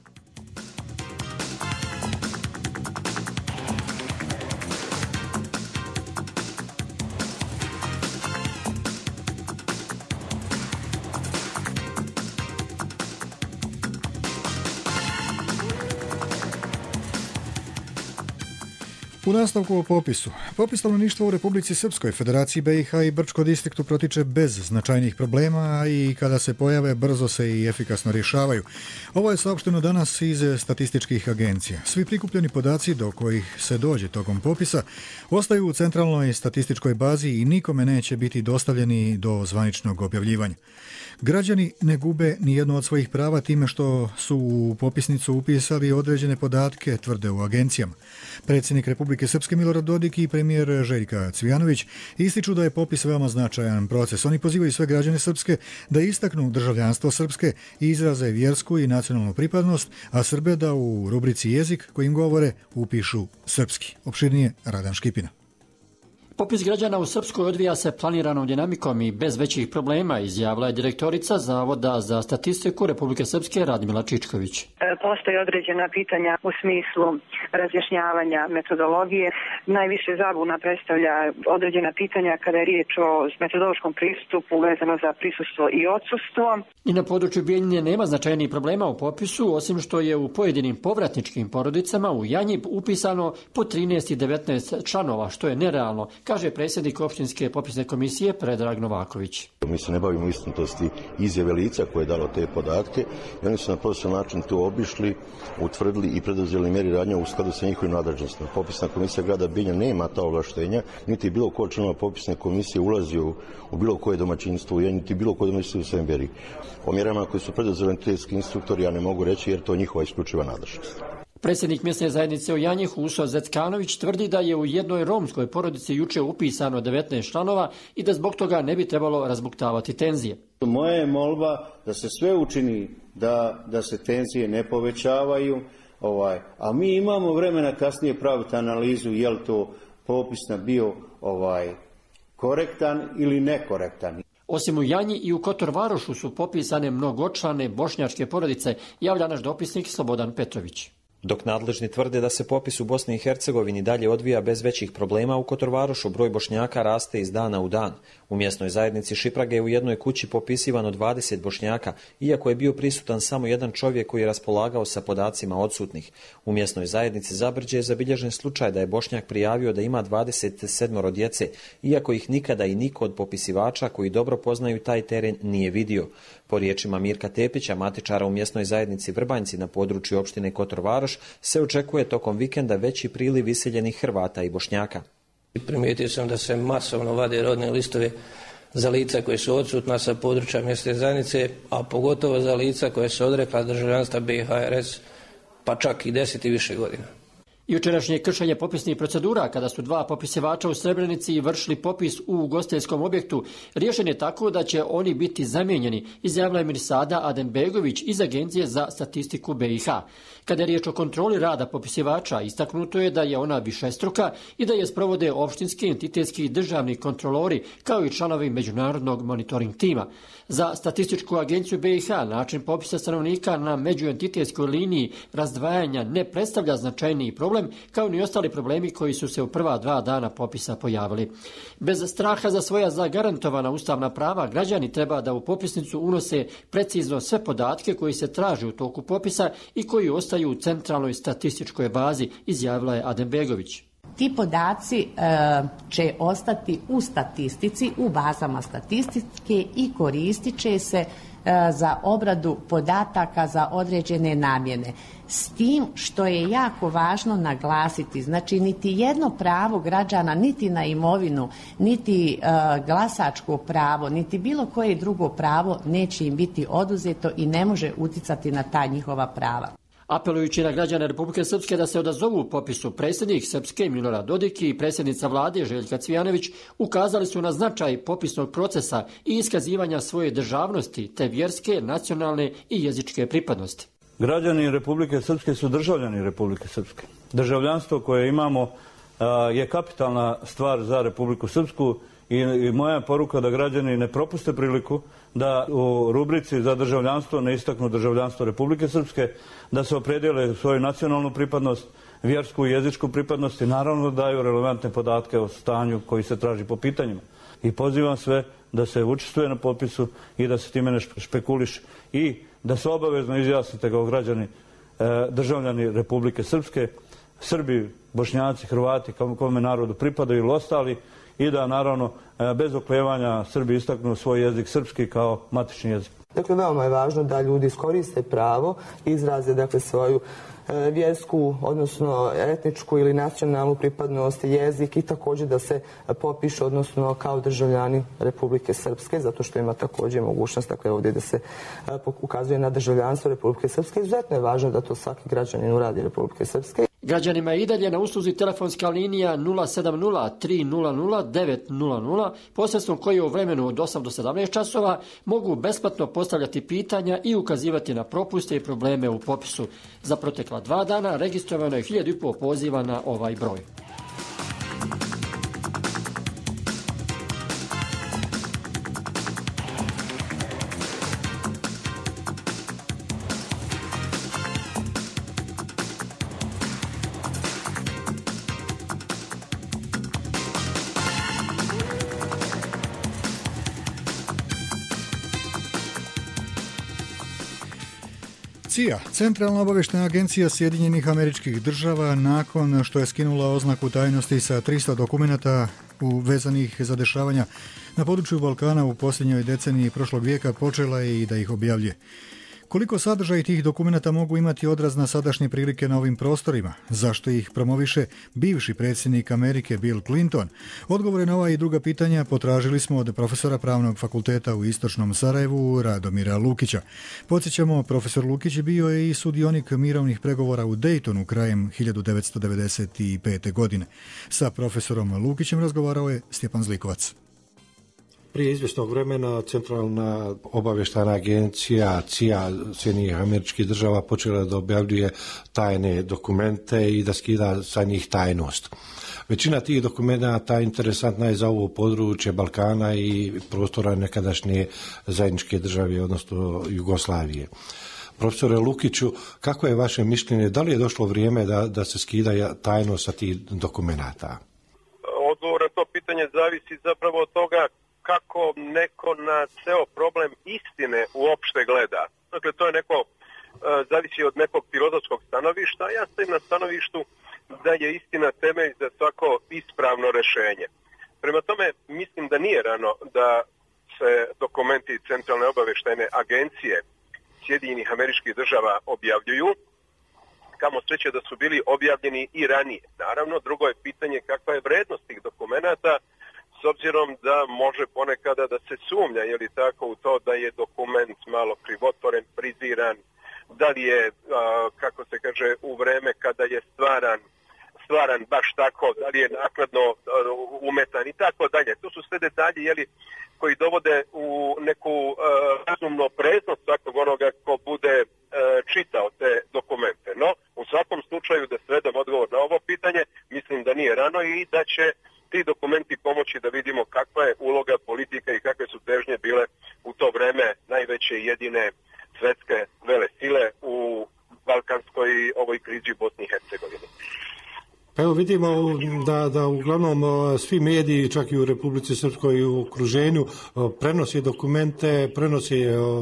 U nastavku o popisu. Popis stanovništva u Republici Srpskoj, Federaciji BiH i Brčko distriktu protiče bez značajnih problema i kada se pojave brzo se i efikasno rješavaju. Ovo je saopšteno danas iz statističkih agencija. Svi prikupljeni podaci do kojih se dođe tokom popisa ostaju u centralnoj statističkoj bazi i nikome neće biti dostavljeni do zvaničnog objavljivanja. Građani ne gube ni jedno od svojih prava time što su u popisnicu upisali određene podatke, tvrde u agencijama. Predsjednik Republike Srpske Milorad Dodik i premijer Željka Cvijanović ističu da je popis veoma značajan proces. Oni pozivaju sve građane Srpske da istaknu državljanstvo Srpske i izraze vjersku i nacionalnu pripadnost, a Srbe da u rubrici jezik kojim govore upišu srpski. Opširnije Radan Škipina. Popis građana u Srpskoj odvija se planiranom dinamikom i bez većih problema, izjavila je direktorica Zavoda za statistiku Republike Srpske Radmila Čičković. Postoje određena pitanja u smislu razjašnjavanja metodologije. Najviše zabuna predstavlja određena pitanja kada je riječ o metodološkom pristupu vezano za prisustvo i odsustvo. I na području Bijeljine nema značajnijih problema u popisu, osim što je u pojedinim povratničkim porodicama u Janji upisano po 13 i 19 članova, što je nerealno, kaže predsjednik opštinske popisne komisije Predrag Novaković. Mi se ne bavimo istinitosti izjave lica koje je dalo te podatke i oni su na profesionalan način to obišli, utvrdili i preduzeli mjeri radnje u skladu sa njihovim nadležnostima. Popisna komisija grada Bijeljina nema ta ovlaštenja, niti bilo ko članova popisne komisije ulazio u bilo koje domaćinstvo u Janji, niti bilo koje domaćinstvo u Semberi. O mjerama koje su preduzeli entitetski instruktori ja ne mogu reći jer to je njihova isključiva nadležnost. Predsjednik mjesne zajednice u Janji Huso Zeckanović tvrdi da je u jednoj romskoj porodici juče upisano 19 članova i da zbog toga ne bi trebalo razbuktavati tenzije. Moja je molba da se sve učini da se tenzije ne povećavaju, a mi imamo vremena kasnije praviti analizu je li to popis bio korektan ili nekorektan. Osim u Janji i u Kotor-Varošu su popisane mnogočlane bošnjačke porodice, javlja naš dopisnik Slobodan Petrović. Dok nadležni tvrde da se popis u Bosni i Hercegovini dalje odvija bez većih problema, u Kotor-Varošu broj Bošnjaka raste iz dana u dan. U mjesnoj zajednici Šiprage je u jednoj kući popisivano 20 Bošnjaka, iako je bio prisutan samo jedan čovjek koji je raspolagao sa podacima odsutnih. U mjesnoj zajednici Zabrđe je zabilježen slučaj da je Bošnjak prijavio da ima 27 djece, iako ih nikada i niko od popisivača koji dobro poznaju taj teren nije vidio. Po riječima Mirka Tepića, matičara u mjesnoj zajednici Vrbanjci na području opštine Kotor-Varoš, se očekuje tokom vikenda veći priliv iseljenih Hrvata i Bošnjaka. Primijetio sam da se masovno vade rodne listove za lica koje su odsutna sa područja mjesne zajednice, a pogotovo za lica koje se odrekla državljanstva BiH-RS, pa čak i 10 i više godina. Jučerašnje kršenje popisnih procedura, kada su dva popisivača u Srebrenici vršili popis u ugostiteljskom objektu, riješen je tako da će oni biti zamijenjeni, izjavila je Mirsada Adembegović iz Agencije za statistiku BiH. Kada je riječ o kontroli rada popisivača, istaknuto je da je ona višestruka i da je sprovode opštinski, entitetski i državni kontrolori, kao i članovi međunarodnog monitoring tima. Za statističku agenciju BiH način popisa stanovnika na međuentitetskoj liniji razdvajanja ne predstavlja značajniji problem, kao ni ostali problemi koji su se u prva 2 dana popisa pojavili. Bez straha za svoja zagarantovana ustavna prava, građani treba da u popisnicu unose precizno sve podatke koji se traže u toku popisa i koji ostaju u centralnoj statističkoj bazi, izjavila je Adembegović. Ti podaci će ostati u statistici, u bazama statistike i koristit će se za obradu podataka za određene namjene. S tim što je jako važno naglasiti, znači niti jedno pravo građana, niti na imovinu, niti glasačko pravo, niti bilo koje drugo pravo neće im biti oduzeto i ne može uticati na ta njihova prava. Apelujući na građane Republike Srpske da se odazovu popisu, predsjednik Srpske Milorad Dodik i predsjednica vlade Željka Cvijanović ukazali su na značaj popisnog procesa i iskazivanja svoje državnosti te vjerske, nacionalne i jezičke pripadnosti. Građani Republike Srpske su državljani Republike Srpske. Državljanstvo koje imamo je kapitalna stvar za Republiku Srpsku i moja je poruka da građani ne propuste priliku da u rubrici za državljanstvo ne istaknu državljanstvo Republike Srpske, da se opredijele svoju nacionalnu pripadnost, vjersku i jezičku pripadnost i naravno daju relevantne podatke o stanju koji se traži po pitanjima. I pozivam sve da se učestvuje na popisu i da se time ne špekuliše i da se obavezno izjasnite kao građani državljani Republike Srpske, Srbi, Bošnjaci, Hrvati, kome narodu pripadaju ili ostali, i da naravno bez oklevanja Srbi istaknu svoj jezik srpski kao matični jezik. Dakle, veoma je važno da ljudi iskoriste pravo, izraze dakle svoju vjersku, odnosno etničku ili nacionalnu pripadnost, jezik i također da se popišu, odnosno kao državljani Republike Srpske, zato što ima također mogućnost dakle, ovdje da se ukazuje na državljanstvo Republike Srpske. Izuzetno je važno da to svaki građanin uradi Republike Srpske. Građanima je i dalje na usluzi telefonska linija 070-300-900, posredstvom koje u vremenu od 8 do 17 časova mogu besplatno postavljati pitanja i ukazivati na propuste i probleme u popisu. Za protekla 2 dana registrovano je 1500 poziva na ovaj broj. CIA, Centralna obavještajna agencija Sjedinjenih Američkih Država, nakon što je skinula oznaku tajnosti sa 300 dokumenata vezanih za dešavanja na području Balkana u posljednjoj deceniji prošlog vijeka, počela je i da ih objavljuje. Koliko sadržaj tih dokumenata mogu imati odraz na sadašnje prilike na ovim prostorima? Zašto ih promoviše bivši predsjednik Amerike Bill Clinton? Odgovore na ova i druga pitanja potražili smo od profesora Pravnog fakulteta u Istočnom Sarajevu, Radomira Lukića. Podsjećamo, profesor Lukić bio je i sudionik mirovnih pregovora u Daytonu krajem 1995. godine. Sa profesorom Lukićem razgovarao je Stjepan Zlikovac. Prije izvjesnog vremena Centralna obavještajna agencija CIA Sjedinjenih Američkih Država počela da objavljuje tajne dokumente i da skida sa njih tajnost. Većina tih dokumenata interesantna je za ovo područje Balkana i prostora nekadašnje zajedničke države, odnosno Jugoslavije. Profesore Lukiću, kako je vaše mišljenje, da li je došlo vrijeme da se skida tajnost sa tih dokumenata? Odgovor na to pitanje zavisi zapravo od toga kako neko na ceo problem istine uopšte gleda. Dakle, to je zavisi od nekog filozofskog stanovišta, a ja stojim na stanovištu da je istina temelj za svako ispravno rešenje. Prema tome, mislim da nije rano da se dokumenti Centralne obavještajne agencije Sjedinjenih Američkih Država objavljuju, kamo sreće da su bili objavljeni i ranije. Naravno, drugo je pitanje kakva je vrednost tih dokumenata, s obzirom da može ponekada da se sumnja, je li tako, u to da je dokument malo krivotvoren, friziran, da li je, kako se kaže, u vreme kada je stvaran baš tako, da li je naknadno umetan i tako dalje. To su sve detalji, je li, koji dovode u neku razumnu opreznost svakog onoga ko bude čitao te dokumente. No, u svakom slučaju, da svedem odgovor na ovo pitanje, mislim da nije rano i da će ti dokumenti pomoći da vidimo kakva je uloga politika i kakve su težnje bile u to vreme najveće i jedine svetske velesile u balkanskoj ovoj krizi u Bosni i Hercegovini. Pa evo vidimo da uglavnom svi mediji, čak i u Republici Srpskoj i u okruženju, prenosi dokumente, prenosi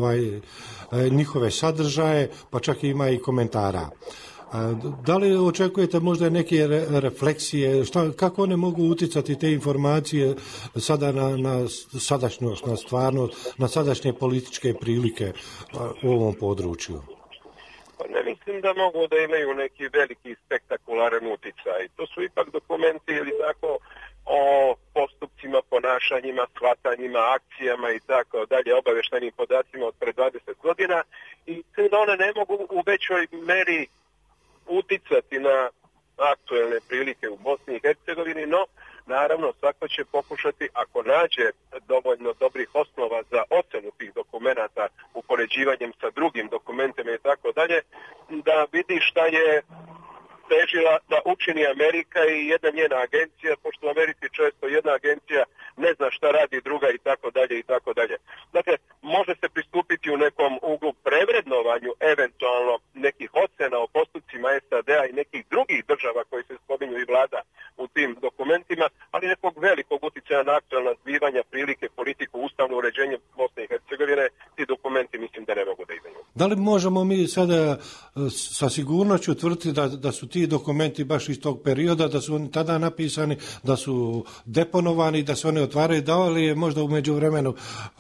njihove sadržaje, pa čak ima i komentara. Da li očekujete možda neke refleksije, kako one mogu utjecati te informacije sada na sadašnjost, na stvarnost, na sadašnje političke prilike u ovom području? Ne mislim da mogu da imaju neki veliki spektakularan uticaj. To su ipak dokumenti ili tako o postupcima, ponašanjima, shvatanjima, akcijama i tako dalje, obavještajnim podacima od pre 20 godina i da one ne mogu u većoj meri uticati na aktuelne prilike u Bosni i Hercegovini, no naravno svako će pokušati, ako nađe dovoljno dobrih osnova za ocenu tih dokumenata upoređivanjem sa drugim dokumentima i tako dalje, da vidi šta je težila da učini Amerika i jedna njena agencija, pošto u Americi često jedna agencija ne zna šta radi druga i tako dalje i tako dalje. Dakle, može se pristupiti u nekom uglu prevrednovanju eventualno nekih ocena o postupcima SAD-a i nekih drugih država koji se spominju i vlada u tim dokumentima, ali nekog velikog utjecaja na aktualna zbivanja, prilike, politiku, ustavno uređenje Bosne i Hercegovine, ti dokumenti mislim da ne mogu da imaju. Da li možemo mi sada sa sigurnošću tvrditi da su ti dokumenti baš iz tog perioda, da su oni tada napisani, da su deponovani, da se oni otvaraju, da li je možda u međuvremenu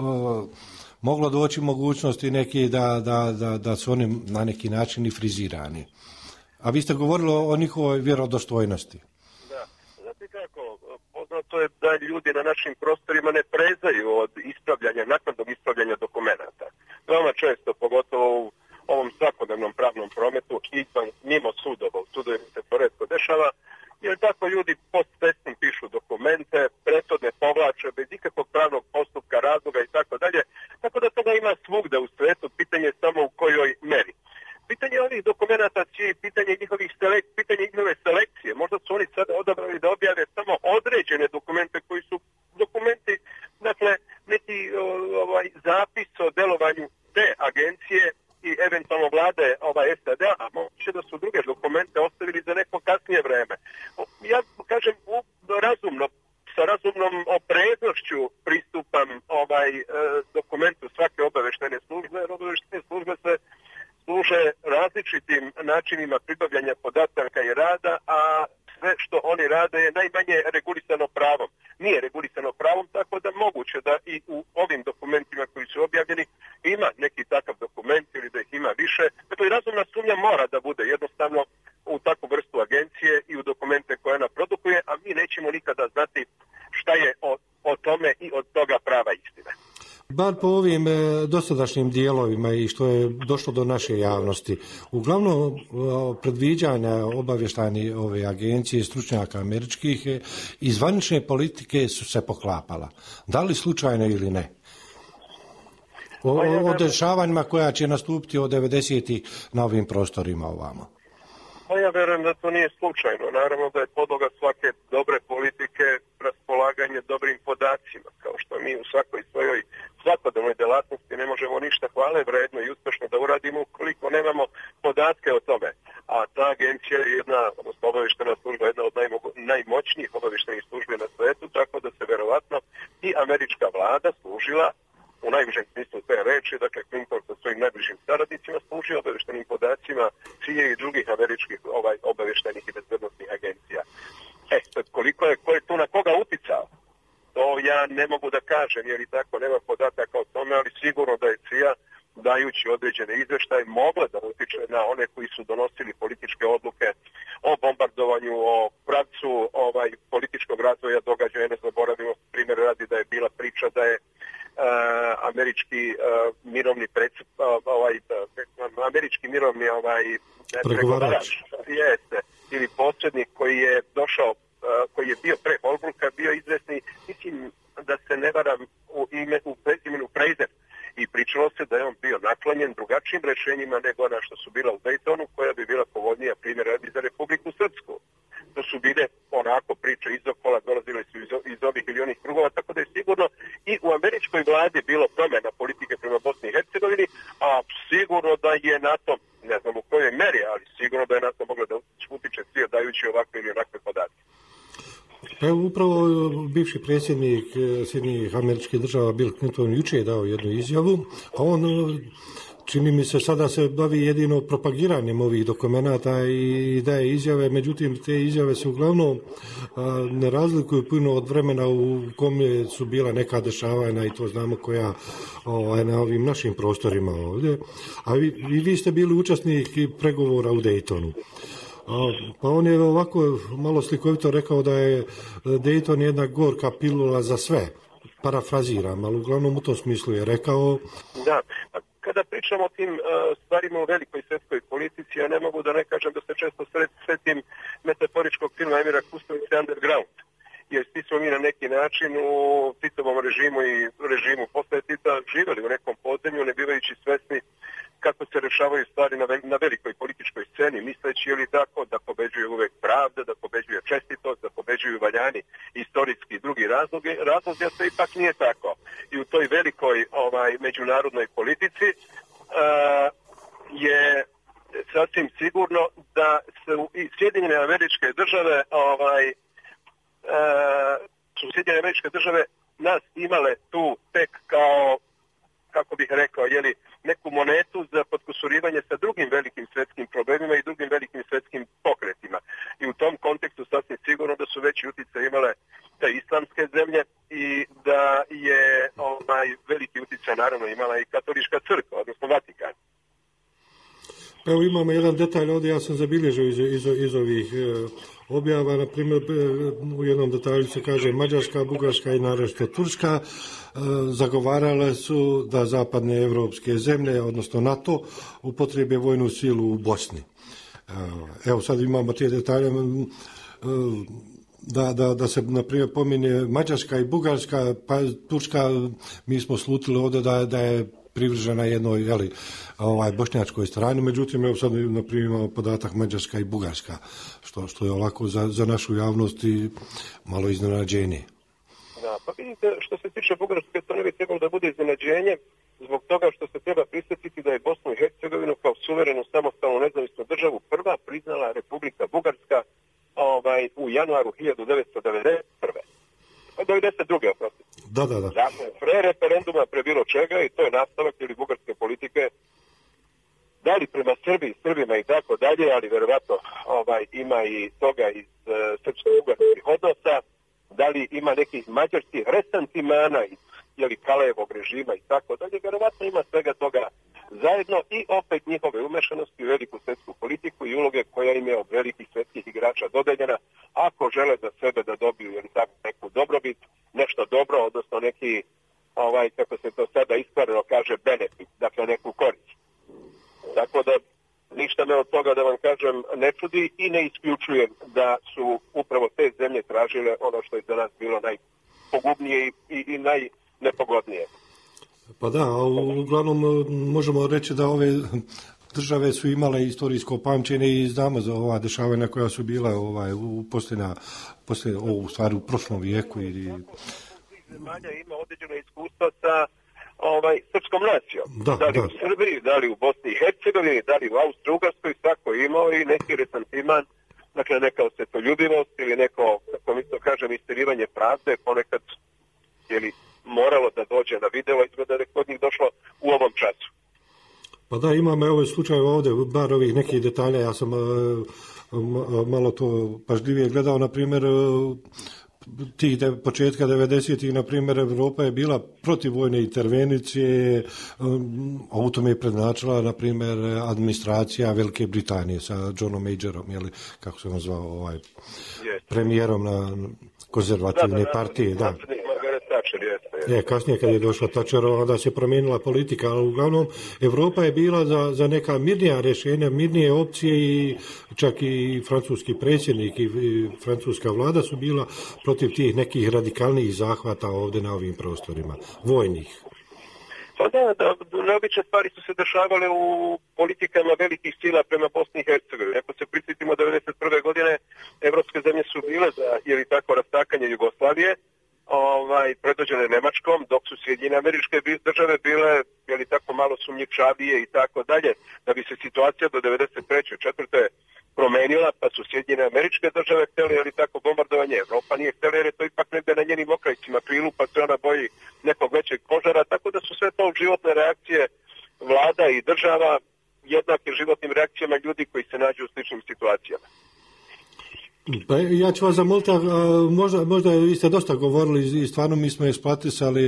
moglo doći mogućnosti neki da su oni na neki način i frizirani? A vi ste govorili o njihovoj vjerodostojnosti. Da, znate kako, poznato je da ljudi na našim prostorima ne prezaju od naknadnog ispravljanja dokumenata. Veoma često, pogotovo u ovom svakodnevnom pravnom prometu, mimo sudova, u sudovima se to retko dešava, jer tako ljudi post-festum pišu dokumente, prethodne povlače bez ikakvog pravnog postupka, razloga i tako dalje, tako da toga ima svugde u svetu, pitanje je samo u kojoj meri. Pitanje ovih dokumenta je pitanje njihove selekcije. Možda su oni sada odabrali da objave samo određene dokumente koji su dokumenti, dakle, neki zapis o delovanju te agencije i eventualno vlade SAD-a, a moguće da su druge dokumente ostavili za neko kasnije vreme. Ja kažem sa razumnom opreznošću pristupam dokumentu svake obavještajne službe, jer obavještajne službe se služe različitim načinima pribavljanja podataka i rada, a sve što oni rade je najmanje regulisano pravom. Nije regulisano pravom, tako da moguće da i u ovim dokumentima koji su objavljeni ima neki takav dokument ili da ih ima više. Dakle, razumna sumnja mora da bude jednostavno u takvu vrstu agencije i u dokumente koje ona produkuje, a mi nećemo nikada znati šta je o tome i od toga prava istine. Bar po ovim dosadašnjim dijelovima i što je došlo do naše javnosti, uglavnom predviđanja obavještajnih ove agencije stručnjaka američkih i zvanične politike su se poklapala. Da li slučajno ili ne? O dešavanjima koja će nastupiti od 90-ih na ovim prostorima ovamo. Pa ja verujem da to nije slučajno. Naravno da je podloga svake dobre politike raspolaganje dobrim podacima, kao što mi u svakoj svojoj svakodnevnoj delatnosti ne možemo ništa hvale vredno i uspešno da uradimo ukoliko nemamo podatke o tome. A ta agencija je jedna, odnosno obavještena služba, jedna od najmoćnijih obavještenih službi na svetu, tako da se verovatno i američka vlada služila u najvišem smislu te reči, dakle Clinton sa svojim najbližim saradnicima služi obavještenim podacima CIA i drugih američkih obavještenih i bezbednosnih agencija. Sad ko je tu na koga uticao? To ja ne mogu da kažem, jer i tako nema podataka o tome, ali sigurno da je CIA, dajući određene izveštaje, mogla da utiče na one koji su donosili političke odluke o bombardovanju, o pravcu političkog razvoja događaja. Ne zaboravimo, primjer radi da je bila priča da je američki mirovni pregovarač ili posrednik koji je došao, koji je bio pre Holbrooka, bio izvesni, mislim da se ne varam u prezimenu Fraser, i pričalo se da je on bio naklonjen drugačijim rešenjima nego ona što su bila u Daytonu, koja bi bila povoljnija, primjer radi, za Republiku Srpsku. To su bile onako priče iz okola, dolazile su iz ovih ili onih krugova, tako da je sigurno i u američkoj vladi bilo promjena politike prema Bosni i Hercegovini, a sigurno da je NATO, ne znam u kojoj meri, ali sigurno da je NATO mogla da utiče svi dajući ovakve ili onakve podatke. Pa upravo bivši predsjednik Sjedinjenih Američkih Država Bill Clinton jučer je dao jednu izjavu, a on, čini mi se, sada se bavi jedino propagiranjem ovih dokumenata i daje izjave, međutim te izjave se uglavnom ne razlikuju puno od vremena u kome su bila neka dešavanja, i to znamo koja na ovim našim prostorima ovdje. A vi ste bili učesnik pregovora u Daytonu. Pa on je ovako malo slikovito rekao da je Dayton jedna gorka pilula za sve. Parafraziram, ali uglavnom u tom smislu je rekao. Da, kada pričamo o tim stvarima u velikoj svjetskoj politici, ja ne mogu da ne kažem da se često sretim metaforičkog filma Emira Kusturice Underground. Jer svi smo mi na neki način u Titovom režimu i režimu posle Tita živjeli u nekom podzemlju, ne bivajući svesni kako se rešavaju stvari na velikoj političkoj sceni, misleći ili tako da pobeđuje uvek pravda, da pobeđuje čestitost, da pobeđuju valjani istorijski i drugi razlozi, a to ipak nije tako. I u toj velikoj međunarodnoj politici je sasvim sigurno da se i Sjedinjene Američke Države su Sjedinjene Američke Države nas imale tu tek kao, kako bih rekao, neku monetu za potkusurivanje sa drugim velikim svjetskim problemima i drugim velikim svjetskim pokretima. I u tom kontekstu sasvim sigurno da su veći utjecaj imale te islamske zemlje i da je veliki utjecaj naravno imala i katolička crkva, odnosno Vatikan. Evo imamo jedan detalj ovdje, ja sam zabilježio iz ovih objava, na primjer u jednom detalju se kaže Mađarska, Bugarska i naročito Turska zagovarale su da zapadne evropske zemlje, odnosno NATO, upotrijebe vojnu silu u Bosni. Evo sad imamo te detalje da se na primjer pominje Mađarska i Bugarska, pa Turska, mi smo slutili ovdje da je privržena jednoj bošnjačkoj strani, međutim evo sad na primjer imamo podatak Mađarska i Bugarska, što je ovako za našu javnost i malo iznenađenje. Da, pa vidite, što se tiče Bugarske, to ne bi trebalo da bude iznenađenje zbog toga što se treba prisjetiti da je Bosnu i Hercegovinu kao suverenu samostalnu nezavisnu državu prva priznala Republika Bugarska u januaru 1991. 92. oprosti. Da. Dakle, pre referenduma, pre bilo čega, i to je nastavak ili bugarske politike da li prema Srbima i tako dalje, ali verovatno ima i toga iz srpsko-ugarskih odnosa, da li ima nekih mađarskih resantimana iz Kalejevog režima i tako dalje, verovatno ima svega toga zajedno i opet njihove umešanosti u veliku svetsku politiku i uloge koja im je od velikih svetskih igrača dodeljena, ako žele za sebe da dobiju neku dobrobit, nešto dobro, odnosno neki, kako se to sada iskvareno kaže, benefit, dakle neku korist. Tako da ništa me od toga, da vam kažem, ne čudi i ne isključujem da su upravo te zemlje tražile ono što je za nas bilo najpogubnije i najnepogodnije. Pa da, uglavnom možemo reći da ove države su imale istorijsko pamćenje i znamo za ova dešavanja koja su bila u prošlom vijeku. Zemalja ima određeno iskustva sa srpskom nacijom. Da li u Srbiji, da li u Bosni i Hercegovini, da li u Austro-Ugarskoj, svako je imao i neki resentiman, dakle neka osvetoljubivost ili neko, kako mi to kažem, isterivanje pravde, ponekad je moralo da dođe na video, izgleda da je kod njih došlo u ovom času. Pa da, imamo ovaj slučaj ovdje, bar ovih nekih detalja, ja sam malo to pažljivije gledao, na primjer, tih početka 90-ih, na primjer, Evropa je bila protiv vojne intervencije, a u tome je prednačila, na primjer, administracija Velike Britanije sa Johnom Majorom, kako se on zvao, premijerom na konzervativne partije. Da. Kasnije kad je došla Thatcherova, onda se promijenila politika, ali uglavnom Evropa je bila za neka mirnija rješenja, mirnije opcije i čak i francuski predsjednik i francuska vlada su bila protiv tih nekih radikalnih zahvata ovdje na ovim prostorima, vojnih. Pa da, neobične stvari su se dešavale u politikama velikih sila prema Bosni i Hercegovini. Ako se prisjetimo 1991. godine, evropske zemlje su bile za rastakanje Jugoslavije, predvođene Nemačkom, dok su Sjedinjene Američke Države bile malo sumnjičavije i tako dalje, da bi se situacija do 93. 4. promenila, pa su Sjedinjene Američke Države htjeli bombardovanje. Evropa nije htjela jer je to ipak negdje na njenim okrajcima krilu, pa se ona boji nekog većeg požara, tako da su sve to životne reakcije vlada i država jednake životnim reakcijama ljudi koji se nađu u sličnim situacijama. Pa ja ću vas zamoliti, možda vi ste dosta govorili i stvarno mi smo isplatisali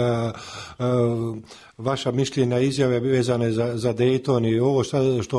vaša mišljenja, izjave vezane za Dayton i ovo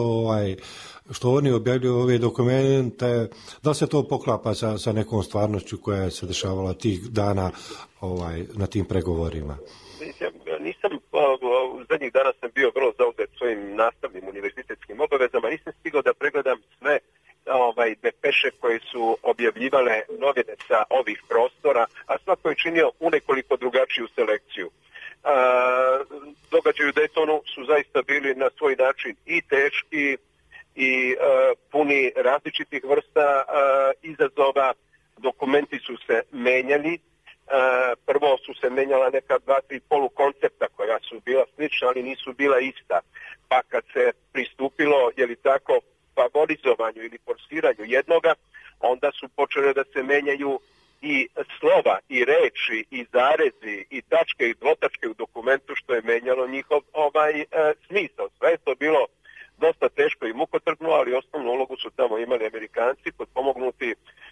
što oni objavljuju ove dokumente, da se to poklapa sa nekom stvarnošću koja se dešavala tih dana na tim pregovorima? Nisam, zadnjih dana sam bio vrlo zauzet svojim nastavnim univerzitetskim obavezama, nisam stigao da pregledam sve depeše koje su objavljivale novine sa ovih prostora, a svako je činio u nekoliko drugačiju selekciju. Događaji u Daytonu su zaista bili na svoj način i teški i puni različitih vrsta izazova. Dokumenti su se menjali. Prvo su se menjala neka 2-3 polukoncepta koja su bila slična, ali nisu bila ista. Pa kad se pristupilo, favorizovanju ili forsiranju jednoga, onda su počele da se menjaju i slova, i reči, i zarezi, i tačke, i dvotačke u dokumentu, što je menjalo njihov smisao. Sve je to bilo dosta teško i mukotrpno, ali osnovnu ulogu su tamo imali Amerikanci, potpomognuti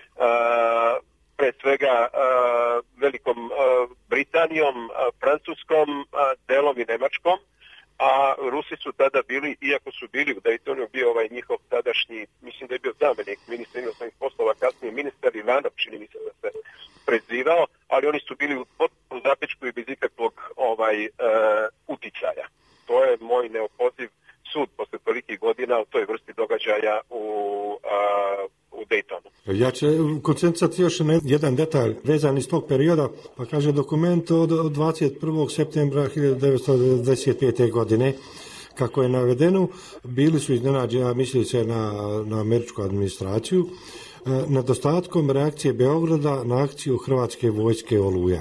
pre svega Velikom Britanijom, Francuskom, delom i Nemačkom, a Rusi su tada bili, iako su bili u Daytonu, bio njihov tadašnji, mislim da je bio zamenik ministra inostranih poslova, kasnije ministar Ivanov, čini mi se da se prezivao, ali oni su bili u potpuno zapečku i bez ikakvog uticaja. To je moj neopoziv sud posle tolikih godina u toj vrsti događaja u Daytonu. Ja ću koncentrirati još na jedan detalj vezan iz tog perioda, pa kaže dokument od 21. septembra 1995. godine, kako je navedeno, bili su iznenađeni, mislili se na američku administraciju, nedostatkom reakcije Beograda na akciju Hrvatske vojske Oluja.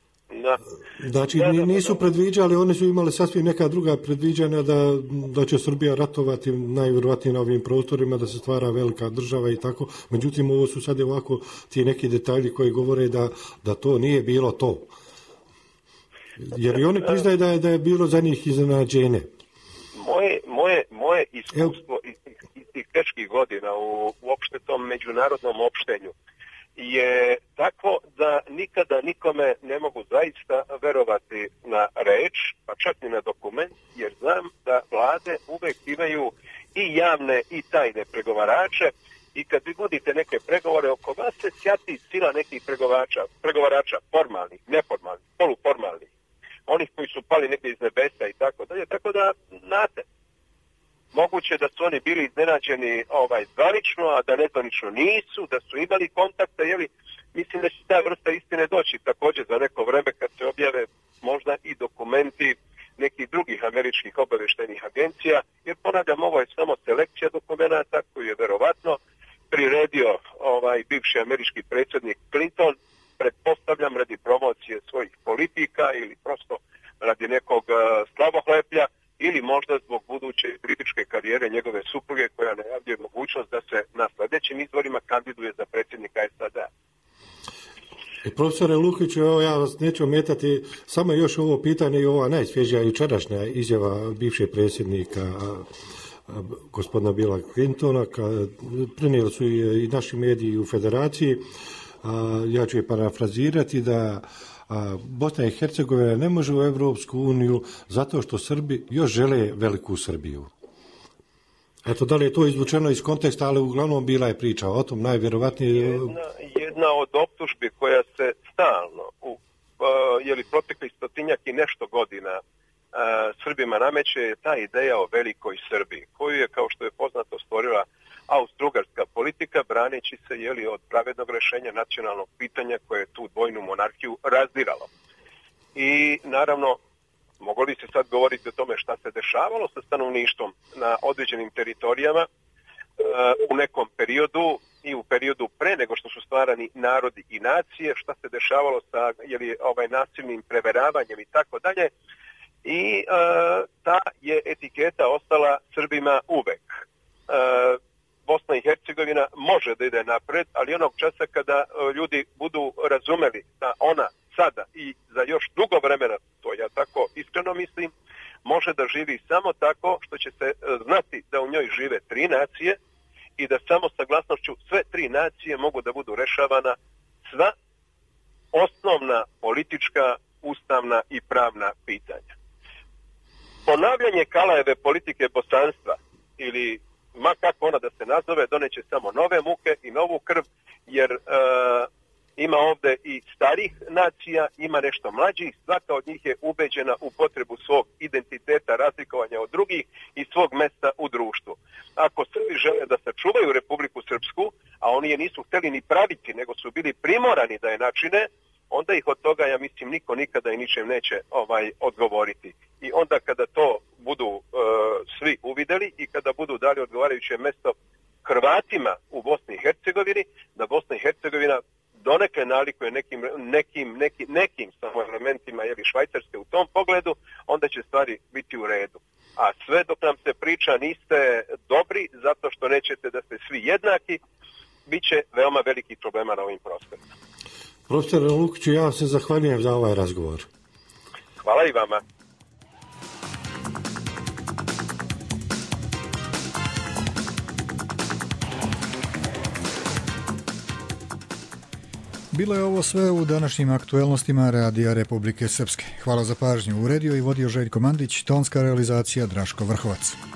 Znači nisu predviđali, oni su imali sasvim neka druga predviđanja da će Srbija ratovati najvjerojatnije na ovim prostorima, da se stvara velika država i tako. Međutim, ovo su sad ovako ti neki detalji koji govore da to nije bilo to. Jer i oni priznaju da je bilo za njih iznenađenje. moje iskustvo iz tih teških godina u uopšte tom međunarodnom opštenju je takvo da nikada nikome ne mogu zaista verovati na reč, pa čak i na dokument, jer znam da vlade uvek imaju i javne i tajne pregovarače i kad vi vodite neke pregovore, oko vas se sjati sila nekih pregovarača, formalnih, neformalnih, poluformalnih, onih koji su pali negdje iz nebesa i tako dalje, tako da, znate, moguće da su oni bili iznenađeni zvanično, a da nezvanično nisu, da su imali kontakta, mislim da će ta vrsta istine doći također za neko vreme kad se objave možda i dokumenti nekih drugih američkih obavještajnih agencija, jer ponavljam, ovo je samo selekcija dokumenata koju je verovatno priredio bivši američki predsjednik Clinton, pretpostavljam radi promocije svojih politika ili prosto radi nekog slavohleplja, ili možda zbog buduće političke karijere njegove supruge koja najavljuje mogućnost da se na sljedećim izborima kandiduje za predsjednika SAD-a. Profesore Lukiću, evo ja vas neću ometati, samo još ovo pitanje i ova najsvježija jučerašnja izjava bivšeg predsjednika gospodina Billa Clintona, prenijeli su i naši mediji u Federaciji, ja ću je parafrazirati da Bosna i Hercegovina ne može u Europsku uniju zato što Srbi još žele veliku Srbiju. Eto, da li je to izvučeno iz konteksta, ali uglavnom bila je priča o tom, najvjerovatnije. Jedna od optužbi koja se stalno proteklih 100-tinjak i nešto godina Srbima nameće je ta ideja o velikoj Srbiji, koju je, kao što je poznato, stvorila austrougarska politika, braneći se od pravednog rješenja nacionalnog pitanja koje je tu dvojnu monarhiju razdiralo. I naravno, moglo li se sad govoriti o tome šta se dešavalo sa stanovništvom na određenim teritorijama u nekom periodu i u periodu pre nego što su stvarani narodi i nacije, šta se dešavalo sa nasilnim preveravanjem i tako dalje. I ta je etiketa ostala Srbima uvek. Bosna i Hercegovina može da ide napred, ali onog časa kada ljudi budu razumeli da ona sada i za još dugo vremena, to ja tako iskreno mislim, može da živi samo tako što će se znati da u njoj žive 3 nacije i da samo saglasnošću sve 3 nacije mogu da budu rešavana sva osnovna politička, ustavna i pravna pitanja. Ponavljanje Kalajeve politike bosanstva ili ma kako ona da se nazove, doneće samo nove muke i novu krv, jer ima ovdje i starih nacija, ima nešto mlađih, svaka od njih je ubeđena u potrebu svog identiteta, razlikovanja od drugih i svog mesta u društvu. Ako Srbi žele da sačuvaju Republiku Srpsku, a oni je nisu htjeli ni praviti, nego su bili primorani da je načine, onda ih od toga, ja mislim, niko nikada i ničem neće odgovoriti. I onda kada to budu svi uvideli i kada budu dali odgovarajuće mjesto Hrvatima u Bosni i Hercegovini, da Bosna i Hercegovina donekle nalikuje nekim samo elementima Švajcarske u tom pogledu, onda će stvari biti u redu. A sve dok nam se priča niste dobri zato što nećete da ste svi jednaki, bit će veoma velikih problema na ovim prostorima. Profesor Lukiću, ja vam se zahvaljujem za ovaj razgovor. Hvala i vama. Bilo je ovo sve u današnjim aktuelnostima Radija Republike Srpske. Hvala za pažnju. Uredio i vodio Željko Mandić, tonska realizacija Draško Vrhovac.